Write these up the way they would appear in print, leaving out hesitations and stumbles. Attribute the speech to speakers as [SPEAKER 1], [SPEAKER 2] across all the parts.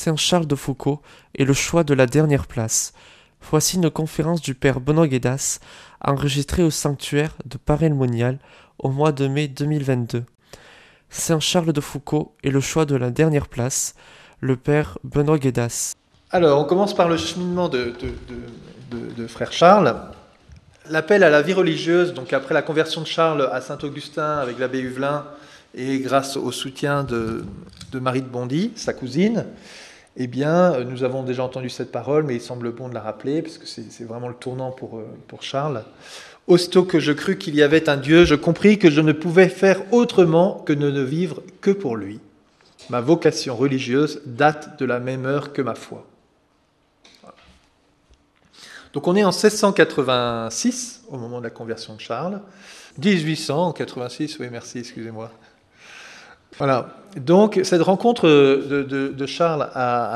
[SPEAKER 1] Saint Charles de Foucauld et le choix de la dernière place. Voici une conférence du père Benoît Guédas, enregistrée au sanctuaire de Paray-le-Monial au mois de mai 2022. Saint Charles de Foucauld et le choix de la dernière place, le père Benoît Guédas.
[SPEAKER 2] Alors, on commence par le cheminement de frère Charles. L'appel à la vie religieuse, donc après la conversion de Charles à Saint-Augustin avec l'abbé Huvelin, et grâce au soutien de Marie de Bondy, sa cousine, eh bien, nous avons déjà entendu cette parole, mais il semble bon de la rappeler, parce que c'est vraiment le tournant pour Charles. Aussitôt que je crus qu'il y avait un Dieu, je compris que je ne pouvais faire autrement que de ne vivre que pour lui. Ma vocation religieuse date de la même heure que ma foi. Voilà. Donc on est en 1686, au moment de la conversion de Charles. 1886, oui merci, excusez-moi. Voilà. Donc cette rencontre de Charles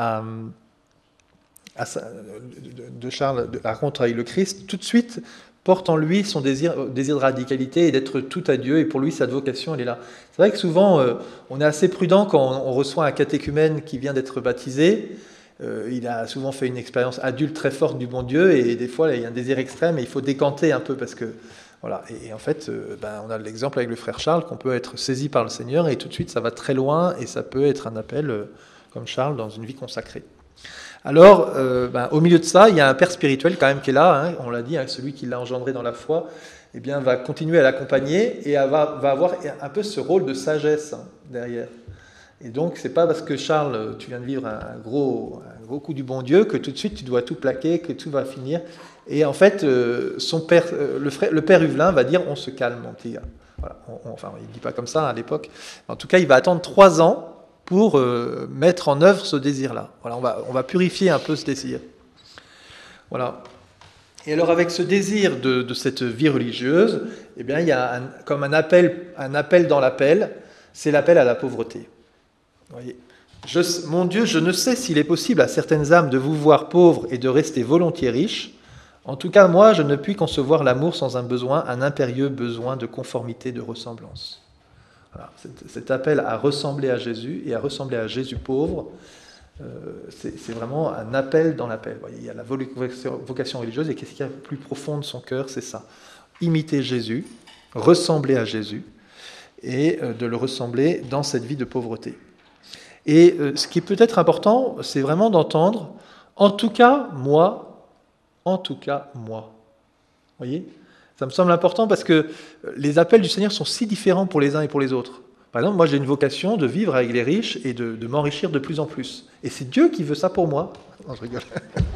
[SPEAKER 2] la rencontre avec le Christ, tout de suite porte en lui son désir de radicalité et d'être tout à Dieu, et pour lui, sa vocation, elle est là. C'est vrai que souvent, on est assez prudent quand on reçoit un catéchumène qui vient d'être baptisé. Il a souvent fait une expérience adulte très forte du bon Dieu, et des fois, il y a un désir extrême, et il faut décanter un peu, parce que, voilà. Et en fait, on a l'exemple avec le frère Charles, qu'on peut être saisi par le Seigneur, et tout de suite, ça va très loin, et ça peut être un appel, comme Charles, dans une vie consacrée. Alors, au milieu de ça, il y a un père spirituel quand même qui est là, hein, on l'a dit, hein, celui qui l'a engendré dans la foi, eh bien, va continuer à l'accompagner et va avoir un peu ce rôle de sagesse derrière. Et donc, c'est pas parce que Charles, tu viens de vivre un gros coup du bon Dieu que tout de suite tu dois tout plaquer, que tout va finir. Et en fait, son père, le père Huvelin va dire on se calme, mon petit gars. Voilà. Enfin, il ne dit pas comme ça à l'époque. En tout cas, il va attendre 3 ans pour mettre en œuvre ce désir-là. Voilà, on va purifier un peu ce désir. Voilà. Et alors, avec ce désir de cette vie religieuse, eh bien, il y a comme un appel dans l'appel, c'est l'appel à la pauvreté. Vous voyez, mon Dieu, je ne sais s'il est possible à certaines âmes de vous voir pauvres et de rester volontiers riches. En tout cas, moi, je ne puis concevoir l'amour sans un besoin, un impérieux besoin de conformité, de ressemblance. Voilà, cet appel à ressembler à Jésus et à ressembler à Jésus pauvre, c'est vraiment un appel dans l'appel. Vous voyez, il y a la vocation religieuse, et qu'est-ce qu'il y a de plus profond de son cœur, c'est ça. Imiter Jésus, ressembler à Jésus, et de le ressembler dans cette vie de pauvreté. Et ce qui est peut-être important, c'est vraiment d'entendre, en tout cas, moi. Vous voyez ? Ça me semble important parce que les appels du Seigneur sont si différents pour les uns et pour les autres. Par exemple, moi j'ai une vocation de vivre avec les riches et de m'enrichir de plus en plus. Et c'est Dieu qui veut ça pour moi. Non, je rigole.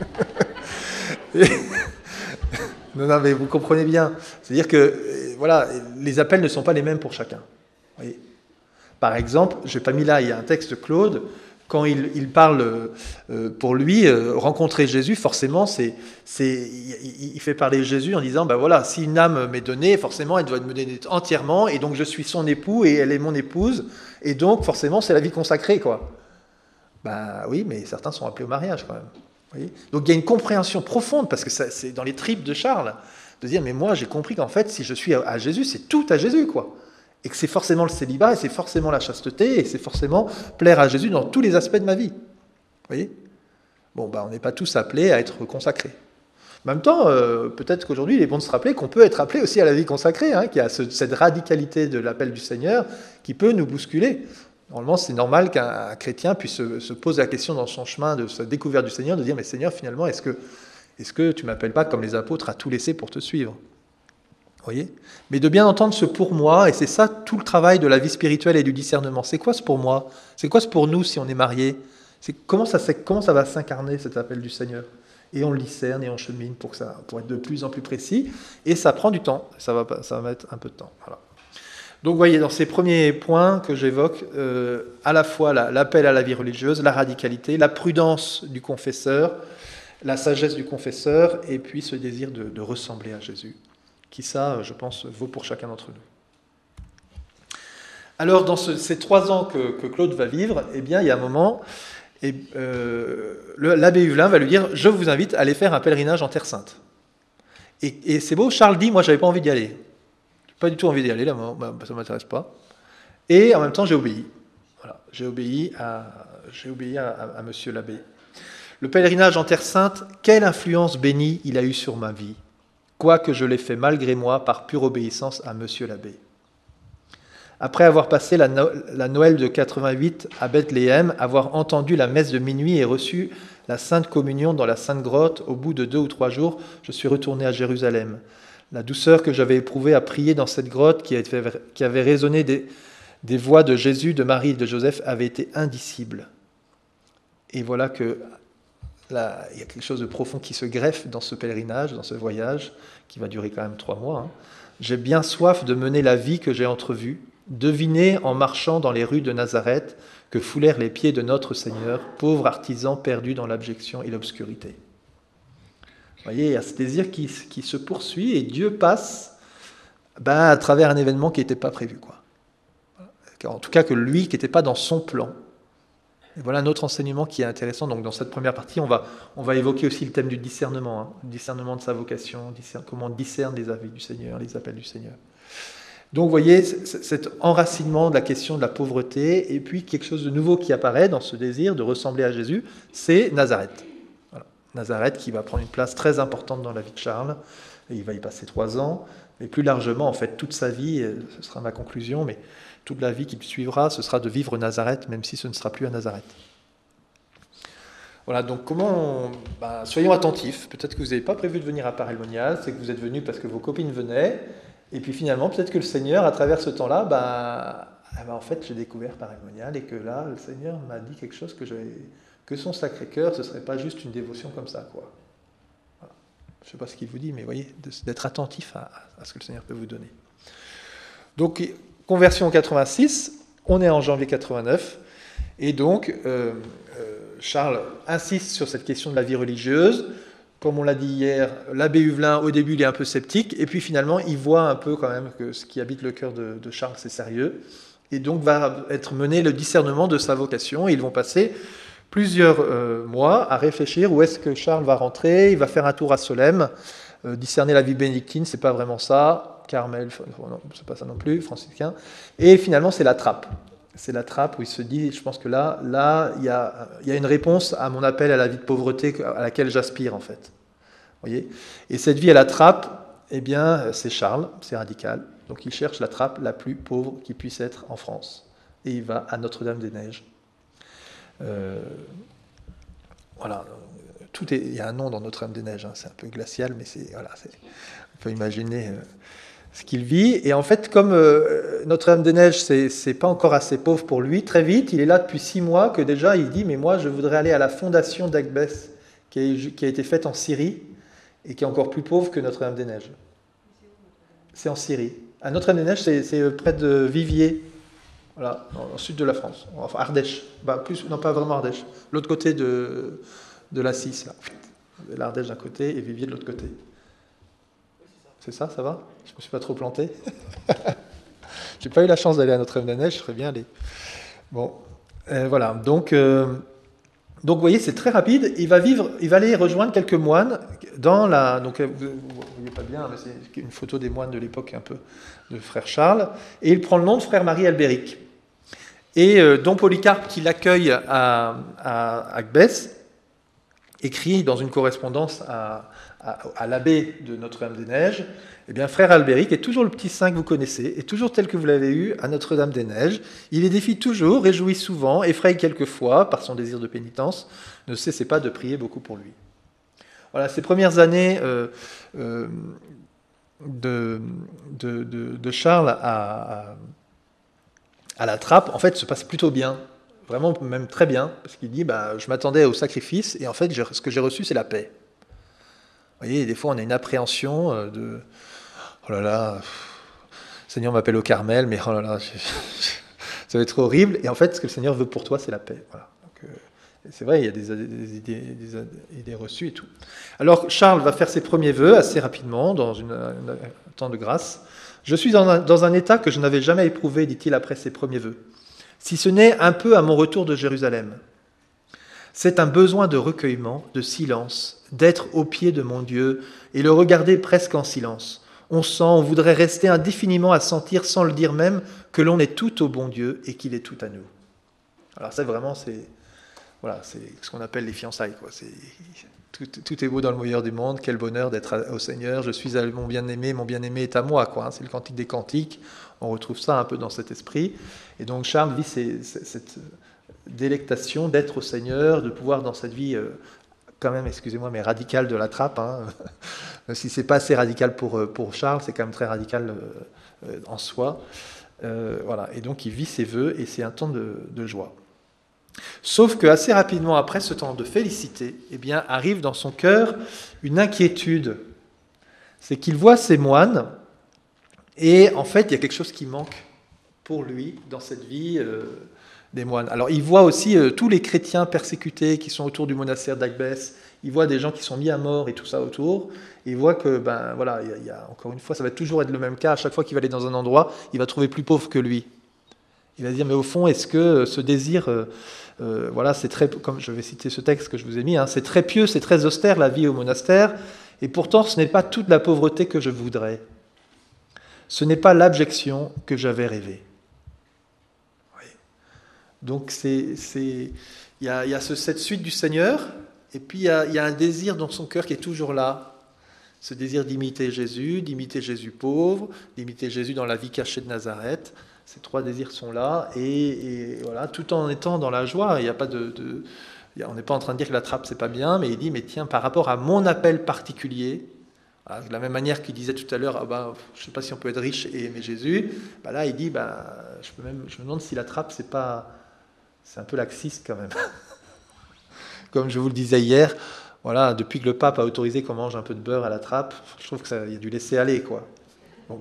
[SPEAKER 2] Non, mais vous comprenez bien. C'est-à-dire que voilà, les appels ne sont pas les mêmes pour chacun. Vous voyez ? Par exemple, je n'ai pas mis là, il y a un texte de Claude, quand il parle pour lui, rencontrer Jésus, forcément, il fait parler Jésus en disant, voilà, si une âme m'est donnée, forcément, elle doit me donner entièrement, et donc je suis son époux, et elle est mon épouse, et donc forcément, c'est la vie consacrée, quoi. Oui, mais certains sont appelés au mariage, quand même. Vous voyez ? Donc il y a une compréhension profonde, parce que c'est dans les tripes de Charles, de dire, mais moi, j'ai compris qu'en fait, si je suis à Jésus, c'est tout à Jésus, quoi. Et que c'est forcément le célibat, et c'est forcément la chasteté, et c'est forcément plaire à Jésus dans tous les aspects de ma vie. Vous voyez ? Bon, on n'est pas tous appelés à être consacrés. En même temps, peut-être qu'aujourd'hui, il est bon de se rappeler qu'on peut être appelé aussi à la vie consacrée, hein, qu'il y a cette radicalité de l'appel du Seigneur qui peut nous bousculer. Normalement, c'est normal qu'un chrétien puisse se poser la question dans son chemin de sa découverte du Seigneur, de dire, mais Seigneur, finalement, est-ce que tu ne m'appelles pas, comme les apôtres, à tout laisser pour te suivre ? Voyez ? Mais de bien entendre ce pour moi, et c'est ça tout le travail de la vie spirituelle et du discernement. C'est quoi ce pour moi ? C'est quoi ce pour nous si on est marié ? Comment ça va s'incarner cet appel du Seigneur ? Et on le discerne et on chemine pour être de plus en plus précis. Et ça prend du temps, ça va mettre un peu de temps. Voilà. Donc vous voyez, dans ces premiers points que j'évoque, à la fois l'appel à la vie religieuse, la radicalité, la prudence du confesseur, la sagesse du confesseur, et puis ce désir de ressembler à Jésus. Qui ça, je pense, vaut pour chacun d'entre nous. Alors, dans ces 3 ans que Claude va vivre, eh bien, il y a un moment, l'abbé Huvelin va lui dire « Je vous invite à aller faire un pèlerinage en Terre Sainte ». Et c'est beau, Charles dit « Moi, je n'avais pas envie d'y aller. Pas du tout envie d'y aller, là, ça ne m'intéresse pas. Et en même temps, j'ai obéi. Voilà. j'ai obéi à Monsieur l'abbé. Le pèlerinage en Terre Sainte, quelle influence bénie il a eu sur ma vie, quoique je l'ai fait malgré moi par pure obéissance à Monsieur l'abbé. Après avoir passé la Noël de 88 à Bethléem, avoir entendu la messe de minuit et reçu la Sainte Communion dans la Sainte Grotte, au bout de 2 ou 3 jours, je suis retourné à Jérusalem. La douceur que j'avais éprouvée à prier dans cette grotte qui avait résonné des voix de Jésus, de Marie et de Joseph avait été indicible. Et voilà que là, il y a quelque chose de profond qui se greffe dans ce pèlerinage, dans ce voyage, qui va durer quand même 3 mois. Hein. J'ai bien soif de mener la vie que j'ai entrevue, deviner en marchant dans les rues de Nazareth que foulèrent les pieds de notre Seigneur, pauvre artisan perdu dans l'abjection et l'obscurité. Vous voyez, il y a ce désir qui se poursuit et Dieu passe à travers un événement qui n'était pas prévu, quoi. En tout cas que lui, qui n'était pas dans son plan. Et voilà un autre enseignement qui est intéressant. Donc dans cette première partie, on va évoquer aussi le thème du discernement, hein, le discernement de sa vocation, comment on discerne les avis du Seigneur, les appels du Seigneur. Donc vous voyez, cet enracinement de la question de la pauvreté, et puis quelque chose de nouveau qui apparaît dans ce désir de ressembler à Jésus, c'est Nazareth. Voilà. Nazareth qui va prendre une place très importante dans la vie de Charles, et il va y passer 3 ans, mais plus largement, en fait, toute sa vie, ce sera ma conclusion, mais toute la vie qui suivra, ce sera de vivre Nazareth, même si ce ne sera plus à Nazareth. Voilà, donc soyons attentifs. Peut-être que vous n'avez pas prévu de venir à Paray-le-Monial, c'est que vous êtes venus parce que vos copines venaient, et puis finalement, peut-être que le Seigneur, à travers ce temps-là, en fait, j'ai découvert Paray-le-Monial, et que là, le Seigneur m'a dit quelque chose que son Sacré-Cœur, ce ne serait pas juste une dévotion comme ça, quoi. Voilà. Je ne sais pas ce qu'il vous dit, mais vous voyez, d'être attentif à ce que le Seigneur peut vous donner. Donc, conversion en 86, on est en janvier 89, et donc Charles insiste sur cette question de la vie religieuse. Comme on l'a dit hier, l'abbé Huvelin, au début, il est un peu sceptique, et puis finalement, il voit un peu quand même que ce qui habite le cœur de Charles, c'est sérieux, et donc va être mené le discernement de sa vocation, et ils vont passer plusieurs mois à réfléchir où est-ce que Charles va rentrer. Il va faire un tour à Solesmes, discerner la vie bénédictine, c'est pas vraiment ça, Carmel, non, c'est pas ça non plus, franciscain, et finalement, c'est la trappe. C'est la trappe où il se dit, je pense que là, il y a une réponse à mon appel à la vie de pauvreté à laquelle j'aspire, en fait. Vous voyez ? Et cette vie à la trappe, eh bien, c'est Charles, c'est radical. Donc il cherche la trappe la plus pauvre qui puisse être en France. Et il va à Notre-Dame-des-Neiges. Voilà. Il y a un nom dans Notre-Dame-des-Neiges, hein, c'est un peu glacial, mais on peut imaginer ce qu'il vit. Et en fait, comme Notre-Dame-des-Neiges, c'est pas encore assez pauvre pour lui, très vite, il est là depuis 6 mois, que déjà il dit, mais moi je voudrais aller à la fondation d'Agbès, qui a été faite en Syrie, et qui est encore plus pauvre que Notre-Dame-des-Neiges. C'est en Syrie. À Notre-Dame-des-Neiges, c'est près de Viviers, voilà, au sud de la France, enfin Ardèche, non pas vraiment Ardèche, l'autre côté de la Cisse, là. L'Ardèche d'un côté et Viviers de l'autre côté. C'est ça, ça va ? Je ne me suis pas trop planté. J'ai pas eu la chance d'aller à Notre-Dame-des-Neiges, je serais bien allé. Bon, voilà. Donc, vous voyez, c'est très rapide. Il va aller rejoindre quelques moines dans la. Donc, vous voyez pas bien, mais c'est une photo des moines de l'époque un peu de frère Charles. Et il prend le nom de frère Marie Albéric. Et Don Polycarpe, qui l'accueille à Agbès, écrit dans une correspondance à l'abbé de Notre-Dame-des-Neiges, eh bien, frère Albéric est toujours le petit saint que vous connaissez, est toujours tel que vous l'avez eu à Notre-Dame-des-Neiges. Il les défie toujours, réjouit souvent, effraie quelquefois par son désir de pénitence, ne cessez pas de prier beaucoup pour lui. Voilà, ces premières années de Charles à la trappe, en fait, se passent plutôt bien. Vraiment, même très bien, parce qu'il dit, je m'attendais au sacrifice, et en fait, ce que j'ai reçu, c'est la paix. Vous voyez, des fois, on a une appréhension de « Oh là là, le Seigneur m'appelle au Carmel, mais oh là là, ça va être horrible. » Et en fait, ce que le Seigneur veut pour toi, c'est la paix. Voilà. Donc, c'est vrai, il y a des idées reçues et tout. Alors, Charles va faire ses premiers vœux assez rapidement, dans un temps de grâce. « Je suis dans un état que je n'avais jamais éprouvé, dit-il après ses premiers vœux, si ce n'est un peu à mon retour de Jérusalem. C'est un besoin de recueillement, de silence, d'être au pied de mon Dieu et le regarder presque en silence. On voudrait rester indéfiniment à sentir, sans le dire même, que l'on est tout au bon Dieu et qu'il est tout à nous. » Alors ça, vraiment, c'est ce qu'on appelle les fiançailles, quoi. Tout est beau dans le meilleur du monde, quel bonheur d'être au Seigneur, je suis à mon bien-aimé est à moi, quoi. C'est le cantique des cantiques, on retrouve ça un peu dans cet esprit. Et donc Charles vit cette délectation d'être au Seigneur, de pouvoir dans cette vie, quand même, excusez-moi, mais radicale de la trappe, hein. Si c'est pas assez radical pour Charles, c'est quand même très radical en soi. Voilà. Et donc il vit ses vœux et c'est un temps de joie. Sauf que assez rapidement après ce temps de félicité, eh bien, arrive dans son cœur une inquiétude. C'est qu'il voit ces moines et en fait il y a quelque chose qui manque pour lui dans cette vie des moines. Alors il voit aussi tous les chrétiens persécutés qui sont autour du monastère d'Agbès. Il voit des gens qui sont mis à mort et tout ça autour. Et il voit que, voilà, il y a, encore une fois, ça va toujours être le même cas. À chaque fois qu'il va aller dans un endroit, il va trouver plus pauvre que lui. Il va se dire, mais au fond, est-ce que ce désir, voilà, c'est très, comme je vais citer ce texte que je vous ai mis, hein, c'est très pieux, c'est très austère la vie au monastère, et pourtant ce n'est pas toute la pauvreté que je voudrais. Ce n'est pas l'abjection que j'avais rêvée. Oui. Donc il y a cette suite du Seigneur, et puis il y a un désir dans son cœur qui est toujours là. Ce désir d'imiter Jésus pauvre, d'imiter Jésus dans la vie cachée de Nazareth. Ces trois désirs sont là, et voilà, tout en étant dans la joie. Il y a pas on n'est pas en train de dire que la trappe c'est pas bien, mais il dit, mais tiens, par rapport à mon appel particulier, voilà, de la même manière qu'il disait tout à l'heure, je ne sais pas si on peut être riche et aimer Jésus, là il dit, je me demande si la trappe c'est un peu laxiste quand même. Comme je vous le disais hier, voilà, depuis que le pape a autorisé qu'on mange un peu de beurre à la trappe, je trouve qu'il y a du laisser aller, quoi. Bon,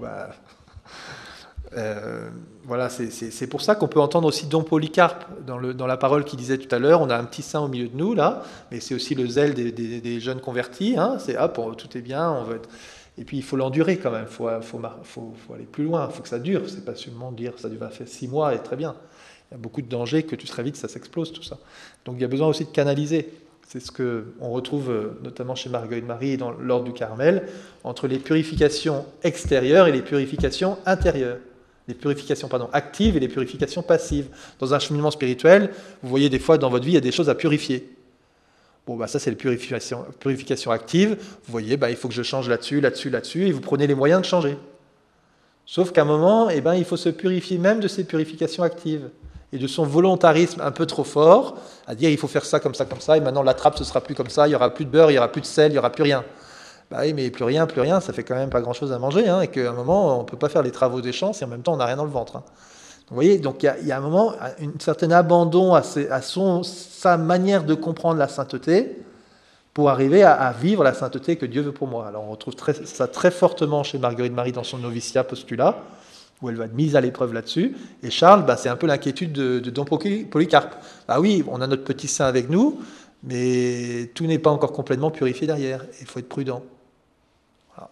[SPEAKER 2] voilà, c'est pour ça qu'on peut entendre aussi Don Polycarpe dans la parole qu'il disait tout à l'heure. On a un petit saint au milieu de nous, là, mais c'est aussi le zèle des jeunes convertis. Hein, c'est hop, tout est bien, on veut être... Et puis il faut l'endurer quand même, il faut aller plus loin, il faut que ça dure. C'est pas seulement dire ça va faire 6 mois et très bien. Il y a beaucoup de dangers que très vite ça s'explose, tout ça. Donc il y a besoin aussi de canaliser. C'est ce qu'on retrouve notamment chez Marguerite Marie et dans l'ordre du Carmel, entre les purifications extérieures et les purifications intérieures. Les purifications actives et les purifications passives. Dans un cheminement spirituel, vous voyez des fois dans votre vie, il y a des choses à purifier. Bon, ça c'est la purification active. Vous voyez, il faut que je change là-dessus, et vous prenez les moyens de changer. Sauf qu'à un moment, il faut se purifier même de ces purifications actives et de son volontarisme un peu trop fort, à dire il faut faire ça, et maintenant la trappe ce sera plus comme ça, il n'y aura plus de beurre, il n'y aura plus de sel, il n'y aura plus rien. Oui, mais plus rien, ça fait quand même pas grand-chose à manger, hein, et qu'à un moment, on ne peut pas faire les travaux des champs si en même temps on n'a rien dans le ventre. Hein. Vous voyez, donc il y a un moment, un certain abandon à sa manière de comprendre la sainteté pour arriver à vivre la sainteté que Dieu veut pour moi. Alors on retrouve ça très fortement chez Marguerite Marie dans son noviciat postulat, où elle va être mise à l'épreuve là-dessus. Et Charles, c'est un peu l'inquiétude de Don Polycarpe. Oui, on a notre petit saint avec nous, mais tout n'est pas encore complètement purifié derrière. Il faut être prudent. Voilà.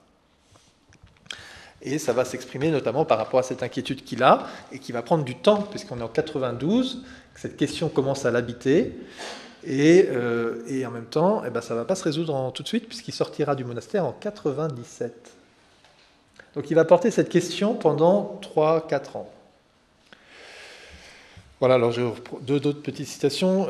[SPEAKER 2] Et ça va s'exprimer notamment par rapport à cette inquiétude qu'il a, et qui va prendre du temps, puisqu'on est en 92, que cette question commence à l'habiter. Et en même temps, ça ne va pas se résoudre tout de suite, puisqu'il sortira du monastère en 97. Donc il va porter cette question pendant 3-4 ans. Voilà, alors j'ai d'autres petites citations.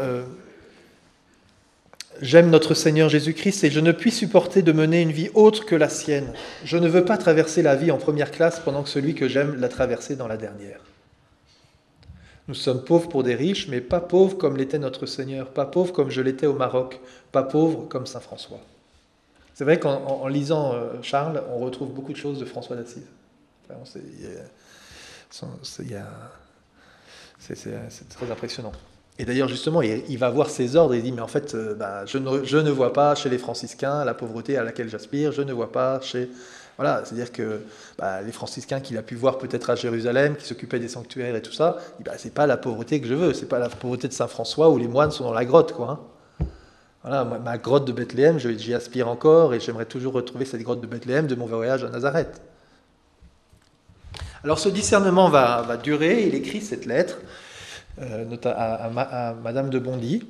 [SPEAKER 2] J'aime notre Seigneur Jésus-Christ et je ne puis supporter de mener une vie autre que la sienne. Je ne veux pas traverser la vie en première classe pendant que celui que j'aime l'a traversée dans la dernière. Nous sommes pauvres pour des riches, mais pas pauvres comme l'était notre Seigneur, pas pauvres comme je l'étais au Maroc, pas pauvres comme Saint François. C'est vrai qu'en lisant Charles, on retrouve beaucoup de choses de François d'Assise. C'est très impressionnant. Et d'ailleurs, justement, il va voir ses ordres et il dit, mais en fait, je ne vois pas chez les franciscains la pauvreté à laquelle j'aspire, je ne vois pas chez... Voilà, c'est-à-dire que les franciscains qu'il a pu voir peut-être à Jérusalem, qui s'occupaient des sanctuaires et tout ça, c'est pas la pauvreté que je veux, c'est pas la pauvreté de Saint François où les moines sont dans la grotte, quoi. Hein. Voilà, ma grotte de Bethléem, j'y aspire encore et j'aimerais toujours retrouver cette grotte de Bethléem de mon voyage à Nazareth. Alors ce discernement va durer, il écrit cette lettre à Madame de Bondy.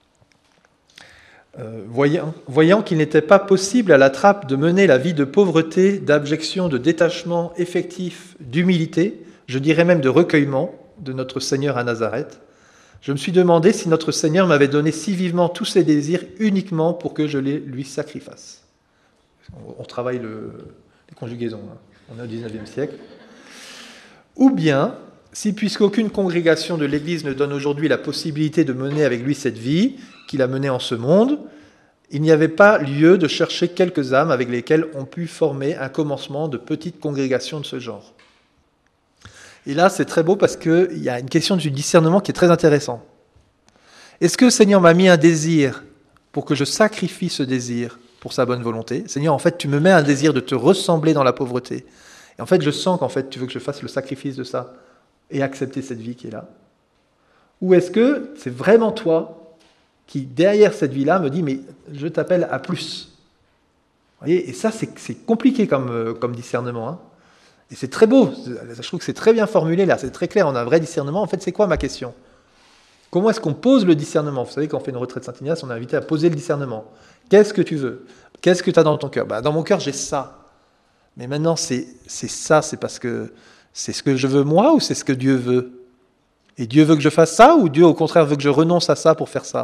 [SPEAKER 2] Voyant qu'il n'était pas possible à la trappe de mener la vie de pauvreté, d'abjection, de détachement effectif, d'humilité, je dirais même de recueillement de notre Seigneur à Nazareth, Je me suis demandé si notre Seigneur m'avait donné si vivement tous ses désirs uniquement pour que je les lui sacrifiasse. On travaille les conjugaisons, hein. On est au XIXe siècle. Ou bien, si puisqu'aucune congrégation de l'Église ne donne aujourd'hui la possibilité de mener avec lui cette vie qu'il a menée en ce monde, il n'y avait pas lieu de chercher quelques âmes avec lesquelles on put former un commencement de petites congrégations de ce genre. Et là, c'est très beau parce qu'il y a une question du discernement qui est très intéressant. Est-ce que le Seigneur m'a mis un désir pour que je sacrifie ce désir pour sa bonne volonté ? Seigneur, en fait, tu me mets un désir de te ressembler dans la pauvreté. Et en fait, je sens qu'en fait, tu veux que je fasse le sacrifice de ça et accepter cette vie qui est là. Ou est-ce que c'est vraiment toi qui, derrière cette vie-là, me dit, mais je t'appelle à plus. Vous voyez ? Et ça, c'est compliqué comme discernement, hein. Et c'est très beau, je trouve que c'est très bien formulé là, c'est très clair, on a un vrai discernement. En fait, c'est quoi ma question ? Comment est-ce qu'on pose le discernement ? Vous savez, quand on fait une retraite Saint-Ignace, on est invité à poser le discernement. Qu'est-ce que tu veux ? Qu'est-ce que tu as dans ton cœur ? Dans mon cœur, j'ai ça. Mais maintenant, c'est ça, c'est parce que c'est ce que je veux moi ou c'est ce que Dieu veut ? Et Dieu veut que je fasse ça ou Dieu, au contraire, veut que je renonce à ça pour faire ça ?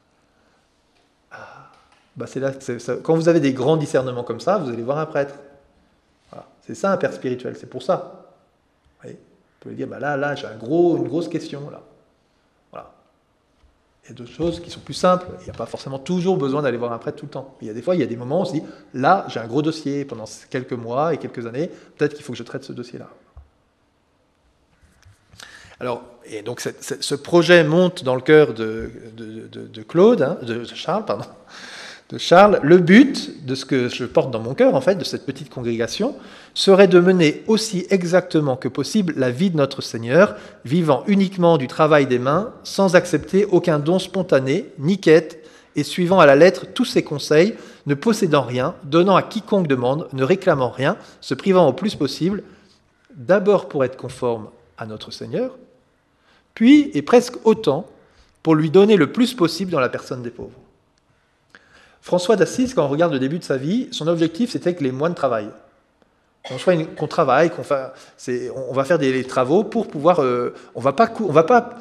[SPEAKER 2] C'est là, quand vous avez des grands discernements comme ça, vous allez voir un prêtre. Voilà. C'est ça un père spirituel, c'est pour ça. Vous voyez, vous pouvez dire, là, j'ai une grosse question. Là. Voilà. Il y a d'autres choses qui sont plus simples. Il n'y a pas forcément toujours besoin d'aller voir un prêtre tout le temps. Il y a des fois, il y a des moments où on se dit, là, j'ai un gros dossier pendant quelques mois et quelques années, peut-être qu'il faut que je traite ce dossier-là. Alors, et donc ce projet monte dans le cœur de Claude, hein, de Charles, pardon. De Charles, le but de ce que je porte dans mon cœur, en fait, de cette petite congrégation, serait de mener aussi exactement que possible la vie de notre Seigneur, vivant uniquement du travail des mains, sans accepter aucun don spontané, ni quête, et suivant à la lettre tous ses conseils, ne possédant rien, donnant à quiconque demande, ne réclamant rien, se privant au plus possible, d'abord pour être conforme à notre Seigneur, puis, et presque autant, pour lui donner le plus possible dans la personne des pauvres. François d'Assise, quand on regarde le début de sa vie, son objectif, c'était que les moines travaillent. Qu'on travaille, on va faire des travaux pour pouvoir... on va pas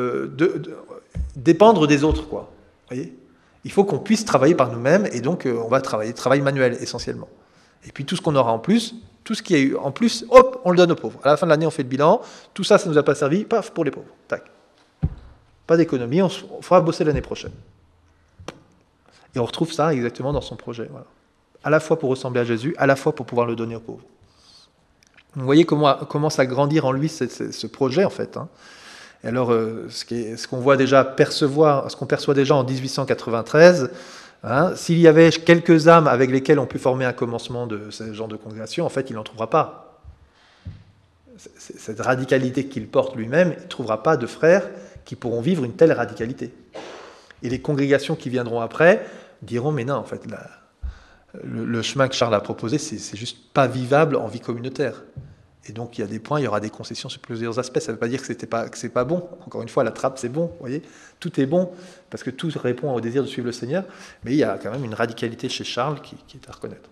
[SPEAKER 2] dépendre des autres, quoi. Voyez ? Il faut qu'on puisse travailler par nous-mêmes, et donc on va travail manuel, essentiellement. Et puis tout ce qu'on aura en plus, tout ce qu'il y a eu en plus, hop, on le donne aux pauvres. À la fin de l'année, on fait le bilan, tout ça, ça ne nous a pas servi, paf, pour les pauvres. Tac. Pas d'économie, on fera bosser l'année prochaine. Et on retrouve ça exactement dans son projet. Voilà. À la fois pour ressembler à Jésus, à la fois pour pouvoir le donner aux pauvres. Vous voyez comment commence à grandir en lui ce projet, en fait. Hein. Et alors, ce qu'on voit déjà ce qu'on perçoit déjà en 1893, hein, s'il y avait quelques âmes avec lesquelles on peut former un commencement de ce genre de congrégation, en fait, il n'en trouvera pas. Cette radicalité qu'il porte lui-même, il ne trouvera pas de frères qui pourront vivre une telle radicalité. Et les congrégations qui viendront après diront, mais non, en fait, le chemin que Charles a proposé, c'est juste pas vivable en vie communautaire. Et donc, il y a des points, il y aura des concessions sur plusieurs aspects. Ça ne veut pas dire que c'est pas bon. Encore une fois, la trappe, c'est bon, vous voyez. Tout est bon, parce que tout répond au désir de suivre le Seigneur. Mais il y a quand même une radicalité chez Charles qui est à reconnaître.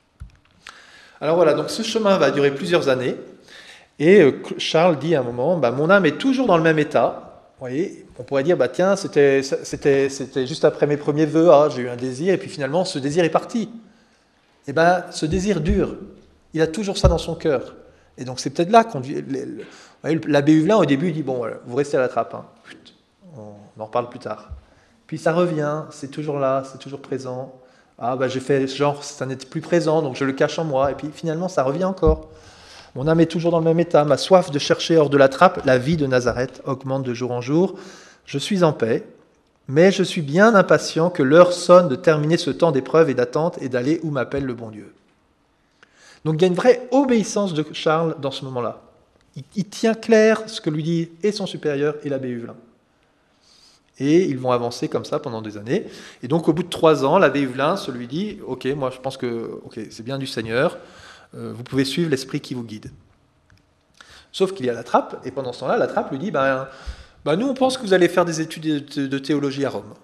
[SPEAKER 2] Alors voilà, donc ce chemin va durer plusieurs années. Et Charles dit à un moment, mon âme est toujours dans le même état. Vous voyez, on pourrait dire, tiens, c'était juste après mes premiers vœux, j'ai eu un désir, et puis finalement, ce désir est parti. Et ce désir dure. Il a toujours ça dans son cœur. Et donc, c'est peut-être là qu'on dit... L'abbé Huvelin, au début, il dit, bon, vous restez à la trappe, hein. On en reparle plus tard. Puis ça revient, c'est toujours là, c'est toujours présent. J'ai fait genre, ça n'était plus présent, donc je le cache en moi. Et puis finalement, ça revient encore. Mon âme est toujours dans le même état. Ma soif de chercher hors de la trappe la vie de Nazareth augmente de jour en jour. Je suis en paix, mais je suis bien impatient que l'heure sonne de terminer ce temps d'épreuve et d'attente et d'aller où m'appelle le bon Dieu. Donc il y a une vraie obéissance de Charles dans ce moment-là. Il tient clair ce que lui dit et son supérieur et l'abbé Huvelin. Et ils vont avancer comme ça pendant des années. Et donc au bout de 3 ans, l'abbé Huvelin se lui dit « Ok, moi je pense que c'est bien du Seigneur. Vous pouvez suivre l'esprit qui vous guide. » Sauf qu'il y a la trappe, et pendant ce temps-là, la trappe lui dit nous on pense que vous allez faire des études de théologie à Rome.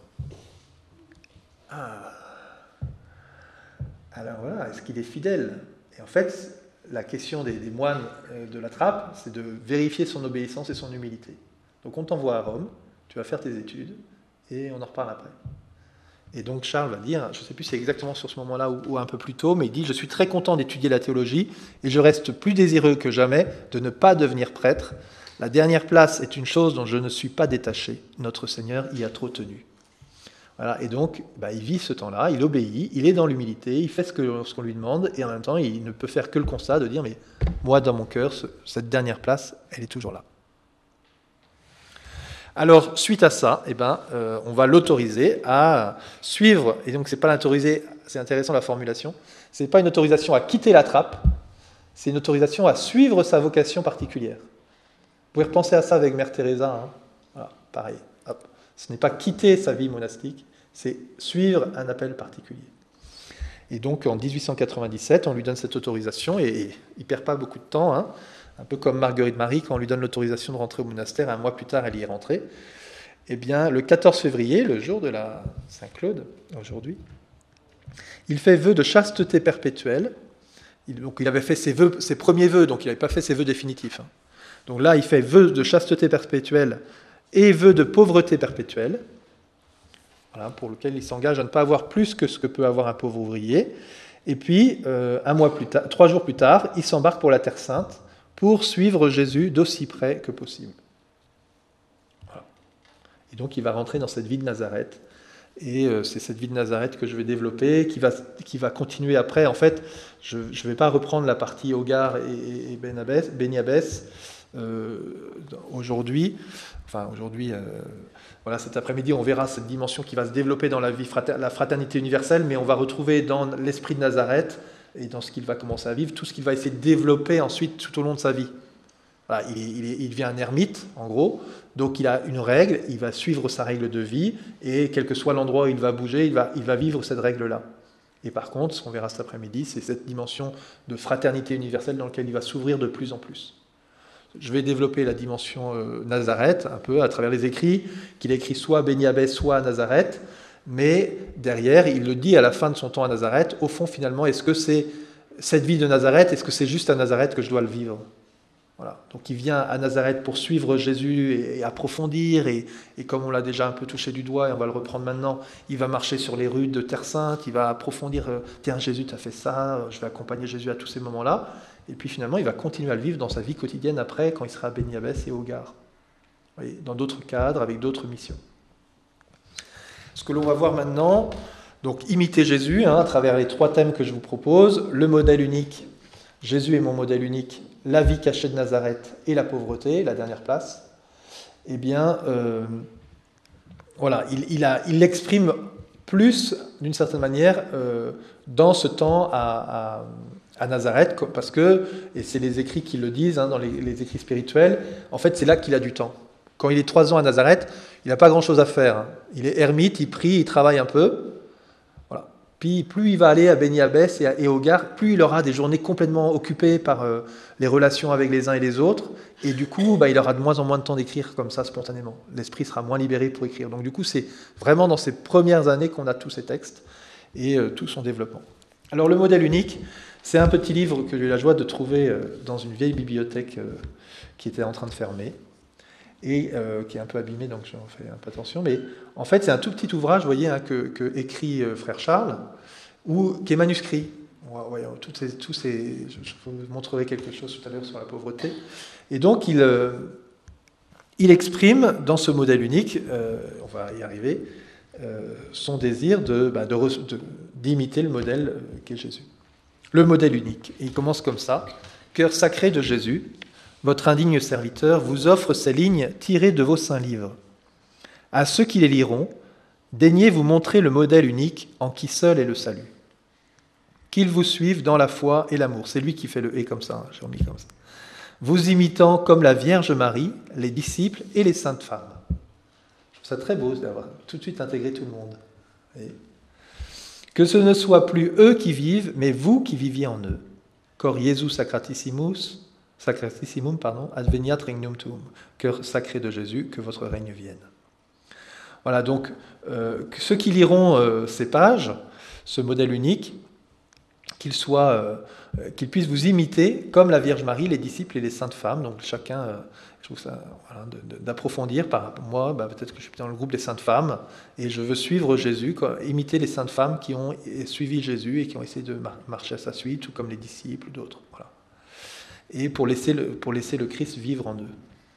[SPEAKER 2] Alors voilà, est-ce qu'il est fidèle ? Et en fait, la question des moines de la trappe, c'est de vérifier son obéissance et son humilité. Donc on t'envoie à Rome, tu vas faire tes études et on en reparle après. Et donc Charles va dire, je ne sais plus si c'est exactement sur ce moment-là ou un peu plus tôt, mais il dit, je suis très content d'étudier la théologie et je reste plus désireux que jamais de ne pas devenir prêtre. La dernière place est une chose dont je ne suis pas détaché. Notre Seigneur y a trop tenu. Voilà, et donc, il vit ce temps-là, il obéit, il est dans l'humilité, il fait ce qu'on lui demande, et en même temps, il ne peut faire que le constat de dire, mais moi, dans mon cœur, cette dernière place, elle est toujours là. Alors, suite à ça, on va l'autoriser à suivre, et donc c'est pas l'autoriser, c'est intéressant la formulation, c'est pas une autorisation à quitter la trappe, c'est une autorisation à suivre sa vocation particulière. Vous pouvez repenser à ça avec Mère Teresa, hein. Voilà, pareil. Hop. Ce n'est pas quitter sa vie monastique, c'est suivre un appel particulier. Et donc en 1897, on lui donne cette autorisation, et il ne perd pas beaucoup de temps, hein. Un peu comme Marguerite Marie, quand on lui donne l'autorisation de rentrer au monastère, un mois plus tard, elle y est rentrée. Eh bien, le 14 février, le jour de la Saint-Claude, aujourd'hui, il fait vœu de chasteté perpétuelle. Donc il avait fait ses premiers vœux, donc il n'avait pas fait ses vœux définitifs, hein. Donc là, il fait vœu de chasteté perpétuelle et vœu de pauvreté perpétuelle, voilà, pour lequel il s'engage à ne pas avoir plus que ce que peut avoir un pauvre ouvrier. Et puis, 3 jours plus tard, il s'embarque pour la Terre Sainte pour suivre Jésus d'aussi près que possible. Voilà. Et donc, il va rentrer dans cette vie de Nazareth. Et c'est cette vie de Nazareth que je vais développer, qui va continuer après. En fait, je ne vais pas reprendre la partie Hogar et Beni Abbès aujourd'hui. Enfin, aujourd'hui, voilà, cet après-midi, on verra cette dimension qui va se développer dans la vie, la fraternité universelle, mais on va retrouver dans l'esprit de Nazareth et dans ce qu'il va commencer à vivre, tout ce qu'il va essayer de développer ensuite tout au long de sa vie. Voilà, il devient un ermite, en gros, donc il a une règle, il va suivre sa règle de vie, et quel que soit l'endroit où il va bouger, il va vivre cette règle-là. Et par contre, ce qu'on verra cet après-midi, c'est cette dimension de fraternité universelle dans laquelle il va s'ouvrir de plus en plus. Je vais développer la dimension Nazareth, un peu à travers les écrits, qu'il écrit soit à Beni Abbès, soit à Nazareth, mais derrière, il le dit à la fin de son temps à Nazareth, au fond, finalement, est-ce que c'est cette vie de Nazareth, est-ce que c'est juste à Nazareth que je dois le vivre ? Voilà. Donc il vient à Nazareth pour suivre Jésus et approfondir, et comme on l'a déjà un peu touché du doigt, et on va le reprendre maintenant, il va marcher sur les rues de Terre Sainte, il va approfondir, tiens Jésus t'as fait ça, je vais accompagner Jésus à tous ces moments-là, et puis finalement il va continuer à le vivre dans sa vie quotidienne après, quand il sera à Beni Abbès et au Gard, dans d'autres cadres, avec d'autres missions. Ce que l'on va voir maintenant, donc imiter Jésus, à travers les 3 thèmes que je vous propose, le modèle unique, Jésus est mon modèle unique, la vie cachée de Nazareth et la pauvreté, la dernière place, eh bien, voilà, il l'exprime plus, d'une certaine manière, dans ce temps à Nazareth, parce que, et c'est les écrits qui le disent, dans les écrits spirituels, en fait, c'est là qu'il a du temps. Quand il est 3 ans à Nazareth, il n'a pas grand-chose à faire, hein. Il est ermite, il prie, il travaille un peu. Voilà. Puis plus il va aller à Beni Abbès et au Gard, plus il aura des journées complètement occupées par les relations avec les uns et les autres. Et du coup, il aura de moins en moins de temps d'écrire comme ça spontanément. L'esprit sera moins libéré pour écrire. Donc du coup, c'est vraiment dans ces premières années qu'on a tous ces textes et tout son développement. Alors le modèle unique, c'est un petit livre que j'ai eu la joie de trouver dans une vieille bibliothèque qui était en train de fermer, et qui est un peu abîmé, donc j'en fais un peu attention. Mais en fait, c'est un tout petit ouvrage, vous voyez, que écrit Frère Charles, qui est manuscrit. Voyons, je vous montrerai quelque chose tout à l'heure sur la pauvreté. Et donc, il exprime dans ce modèle unique, on va y arriver, son désir d'imiter le modèle qu'est Jésus. Le modèle unique. Et il commence comme ça. Cœur sacré de Jésus, votre indigne serviteur vous offre ces lignes tirées de vos saints livres. À ceux qui les liront, daignez vous montrer le modèle unique en qui seul est le salut. Qu'ils vous suivent dans la foi et l'amour. C'est lui qui fait le « et » comme ça, j'ai remis comme ça. Vous imitant comme la Vierge Marie, les disciples et les saintes femmes. Je trouve ça très beau d'avoir tout de suite intégré tout le monde. Et que ce ne soit plus eux qui vivent, mais vous qui viviez en eux. Cor Iesus sacratissimum, adveniat regnum tuum. Cœur sacré de Jésus, que votre règne vienne. Voilà, donc ceux qui liront ces pages, ce modèle unique, qu'il puisse vous imiter comme la Vierge Marie, les disciples et les saintes femmes. Donc chacun, je trouve ça voilà, d'approfondir. Moi, peut-être que je suis dans le groupe des saintes femmes et je veux suivre Jésus, imiter les saintes femmes qui ont suivi Jésus et qui ont essayé de marcher à sa suite, tout comme les disciples ou d'autres. Voilà. Et pour laisser le Christ vivre en eux.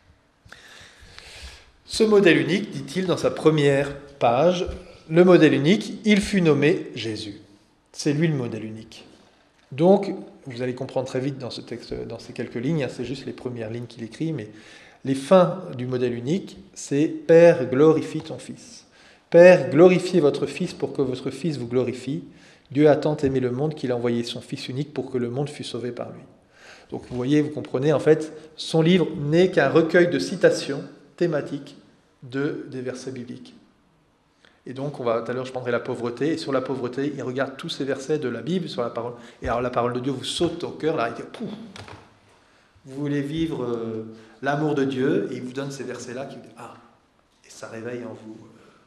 [SPEAKER 2] Ce modèle unique, dit-il dans sa première page, le modèle unique, il fut nommé Jésus. C'est lui le modèle unique. Donc, vous allez comprendre très vite dans ce texte, dans ces quelques lignes, c'est juste les premières lignes qu'il écrit, mais les fins du modèle unique, c'est « Père, glorifie ton Fils ». « Père, glorifiez votre Fils pour que votre Fils vous glorifie. Dieu a tant aimé le monde qu'il a envoyé son Fils unique pour que le monde fût sauvé par lui. » Donc vous voyez, vous comprenez, en fait, son livre n'est qu'un recueil de citations thématiques des versets bibliques. Et donc, tout à l'heure, je prendrai la pauvreté, et sur la pauvreté, il regarde tous ces versets de la Bible sur la parole. Et alors, la parole de Dieu vous saute au cœur, là, il dit, pouf, vous voulez vivre l'amour de Dieu, et il vous donne ces versets-là qui vous disent, et ça réveille en vous,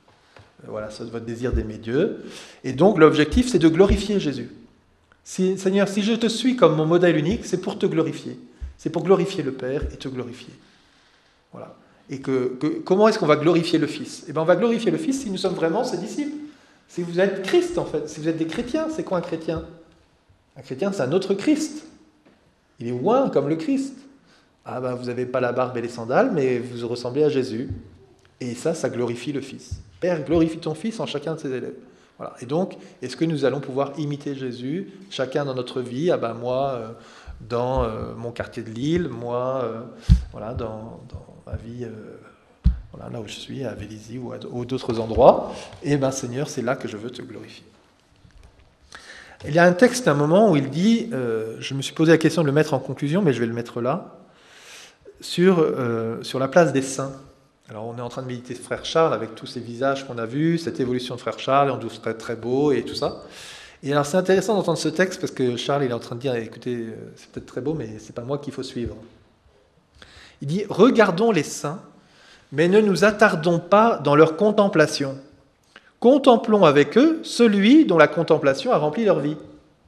[SPEAKER 2] votre désir d'aimer Dieu. Et donc, l'objectif, c'est de glorifier Jésus. Seigneur, si je te suis comme mon modèle unique, c'est pour te glorifier. C'est pour glorifier le Père et te glorifier. Voilà. Et comment est-ce qu'on va glorifier le Fils ? Eh bien, on va glorifier le Fils si nous sommes vraiment ses disciples. Si vous êtes Christ, en fait. Si vous êtes des chrétiens, c'est quoi un chrétien ? Un chrétien, c'est un autre Christ. Il est oint comme le Christ. Vous n'avez pas la barbe et les sandales, mais vous ressemblez à Jésus. Et ça glorifie le Fils. Père, glorifie ton Fils en chacun de ses élèves. Voilà. Et donc, est-ce que nous allons pouvoir imiter Jésus, chacun dans notre vie ? Moi, dans mon quartier de Lille, moi, dans ma vie, là où je suis, à Vélizy ou d'autres endroits. Et Seigneur, c'est là que je veux te glorifier. Il y a un texte à un moment où il dit, je me suis posé la question de le mettre en conclusion, mais je vais le mettre là, sur la place des saints. Alors on est en train de méditer Frère Charles avec tous ces visages qu'on a vus, cette évolution de Frère Charles, on trouve très très beau et tout ça. Et alors c'est intéressant d'entendre ce texte parce que Charles il est en train de dire, écoutez, c'est peut-être très beau, mais c'est pas moi qu'il faut suivre. Il dit, regardons les saints, mais ne nous attardons pas dans leur contemplation. Contemplons avec eux celui dont la contemplation a rempli leur vie.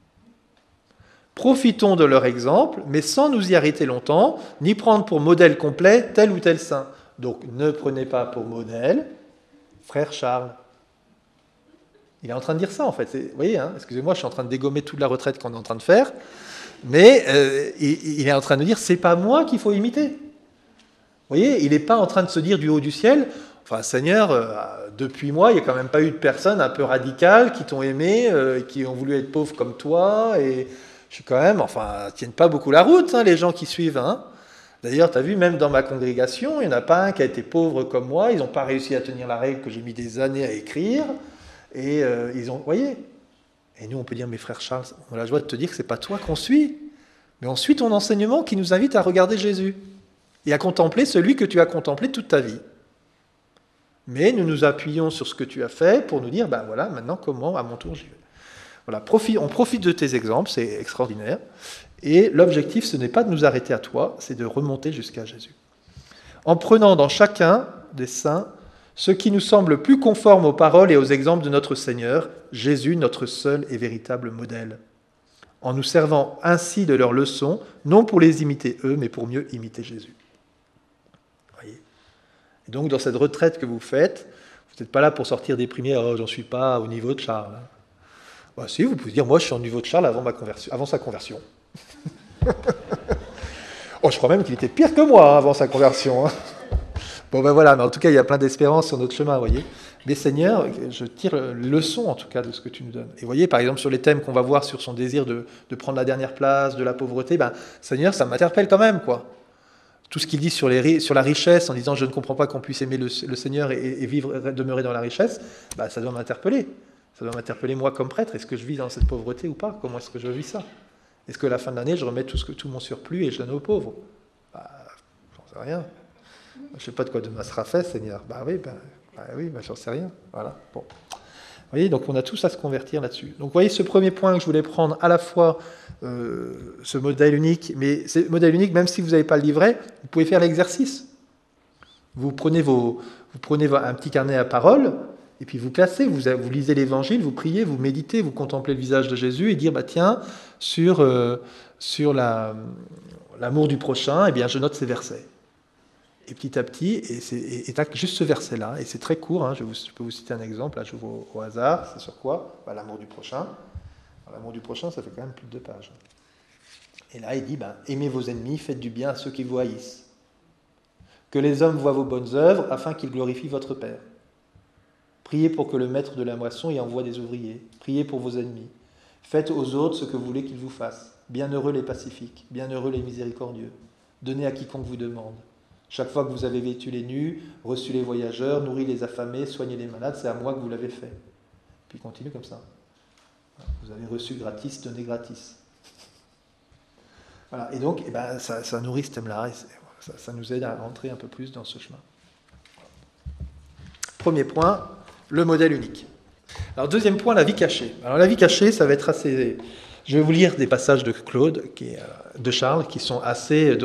[SPEAKER 2] Profitons de leur exemple, mais sans nous y arrêter longtemps, ni prendre pour modèle complet tel ou tel saint. Donc ne prenez pas pour modèle Frère Charles. Il est en train de dire ça en fait. Vous voyez, excusez-moi, je suis en train de dégommer toute la retraite qu'on est en train de faire, mais il est en train de dire, c'est pas moi qu'il faut imiter. Vous voyez, il n'est pas en train de se dire du haut du ciel, Seigneur, depuis moi, il n'y a quand même pas eu de personnes un peu radicales qui t'ont aimé, qui ont voulu être pauvres comme toi, et je suis quand même, ils tiennent pas beaucoup la route, les gens qui suivent. D'ailleurs, tu as vu, même dans ma congrégation, il n'y en a pas un qui a été pauvre comme moi, ils n'ont pas réussi à tenir la règle que j'ai mis des années à écrire, et vous voyez. Et nous, on peut dire, mais frère Charles, on a la joie de te dire que ce n'est pas toi qu'on suit, mais on suit ton enseignement qui nous invite à regarder Jésus, et à contempler celui que tu as contemplé toute ta vie. Mais nous nous appuyons sur ce que tu as fait pour nous dire, maintenant, comment, à mon tour, j'y vais. Voilà, on profite de tes exemples, c'est extraordinaire. Et l'objectif, ce n'est pas de nous arrêter à toi, c'est de remonter jusqu'à Jésus. En prenant dans chacun des saints ce qui nous semble plus conforme aux paroles et aux exemples de notre Seigneur, Jésus, notre seul et véritable modèle. En nous servant ainsi de leurs leçons, non pour les imiter eux, mais pour mieux imiter Jésus. Voyez. Et donc, dans cette retraite que vous faites, vous n'êtes pas là pour sortir déprimé, j'en suis pas au niveau de Charles. Si, vous pouvez dire, moi je suis au niveau de Charles avant sa conversion. Je crois même qu'il était pire que moi avant sa conversion. Mais en tout cas, il y a plein d'espérance sur notre chemin, vous voyez. Mais Seigneur, je tire leçon en tout cas de ce que tu nous donnes. Et vous voyez, par exemple, sur les thèmes qu'on va voir sur son désir de prendre la dernière place, de la pauvreté, Seigneur, ça m'interpelle quand même, quoi. Tout ce qu'il dit sur la richesse, en disant, je ne comprends pas qu'on puisse aimer le Seigneur et vivre, demeurer dans la richesse, ça doit m'interpeller. Ça doit m'interpeller moi comme prêtre. Est-ce que je vis dans cette pauvreté ou pas ? Comment est-ce que je vis ça ? Est-ce qu'à la fin de l'année, je remets tout mon surplus et je donne aux pauvres ? J'en sais rien. Je ne sais pas de quoi demain sera fait, Seigneur. J'en sais rien. Voilà. Bon. Vous voyez, donc on a tous à se convertir là-dessus. Donc vous voyez, ce premier point que je voulais prendre, à la fois ce modèle unique, mais ce modèle unique, même si vous n'avez pas le livret, vous pouvez faire l'exercice. Vous prenez un petit carnet à parole, Et puis vous placez, vous lisez l'Évangile, vous priez, vous méditez, vous contemplez le visage de Jésus et dire, bah tiens, sur l'amour du prochain, eh bien je note ces versets. Et petit à petit, et tac, juste ce verset-là, et c'est très court, hein, je peux vous citer un exemple, là je vous au hasard, c'est sur quoi? Bah, l'amour du prochain. Alors, l'amour du prochain, ça fait quand même plus de 2 pages. Et là, il dit, bah, aimez vos ennemis, faites du bien à ceux qui vous haïssent. Que les hommes voient vos bonnes œuvres, afin qu'ils glorifient votre Père. Priez pour que le maître de la moisson y envoie des ouvriers. Priez pour vos ennemis. Faites aux autres ce que vous voulez qu'ils vous fassent. Bienheureux les pacifiques, bienheureux les miséricordieux. Donnez à quiconque vous demande. Chaque fois que vous avez vêtu les nus, reçu les voyageurs, nourri les affamés, soigné les malades, c'est à moi que vous l'avez fait. Puis continue comme ça. Vous avez reçu gratis, donnez gratis. Voilà. Et donc, eh ben, ça nourrit ce thème-là, et ça nous aide à rentrer un peu plus dans ce chemin. Premier point, le modèle unique. Alors, deuxième point, la vie cachée. Alors, la vie cachée, ça va être assez... Je vais vous lire des passages de Claude, de Charles, qui sont assez,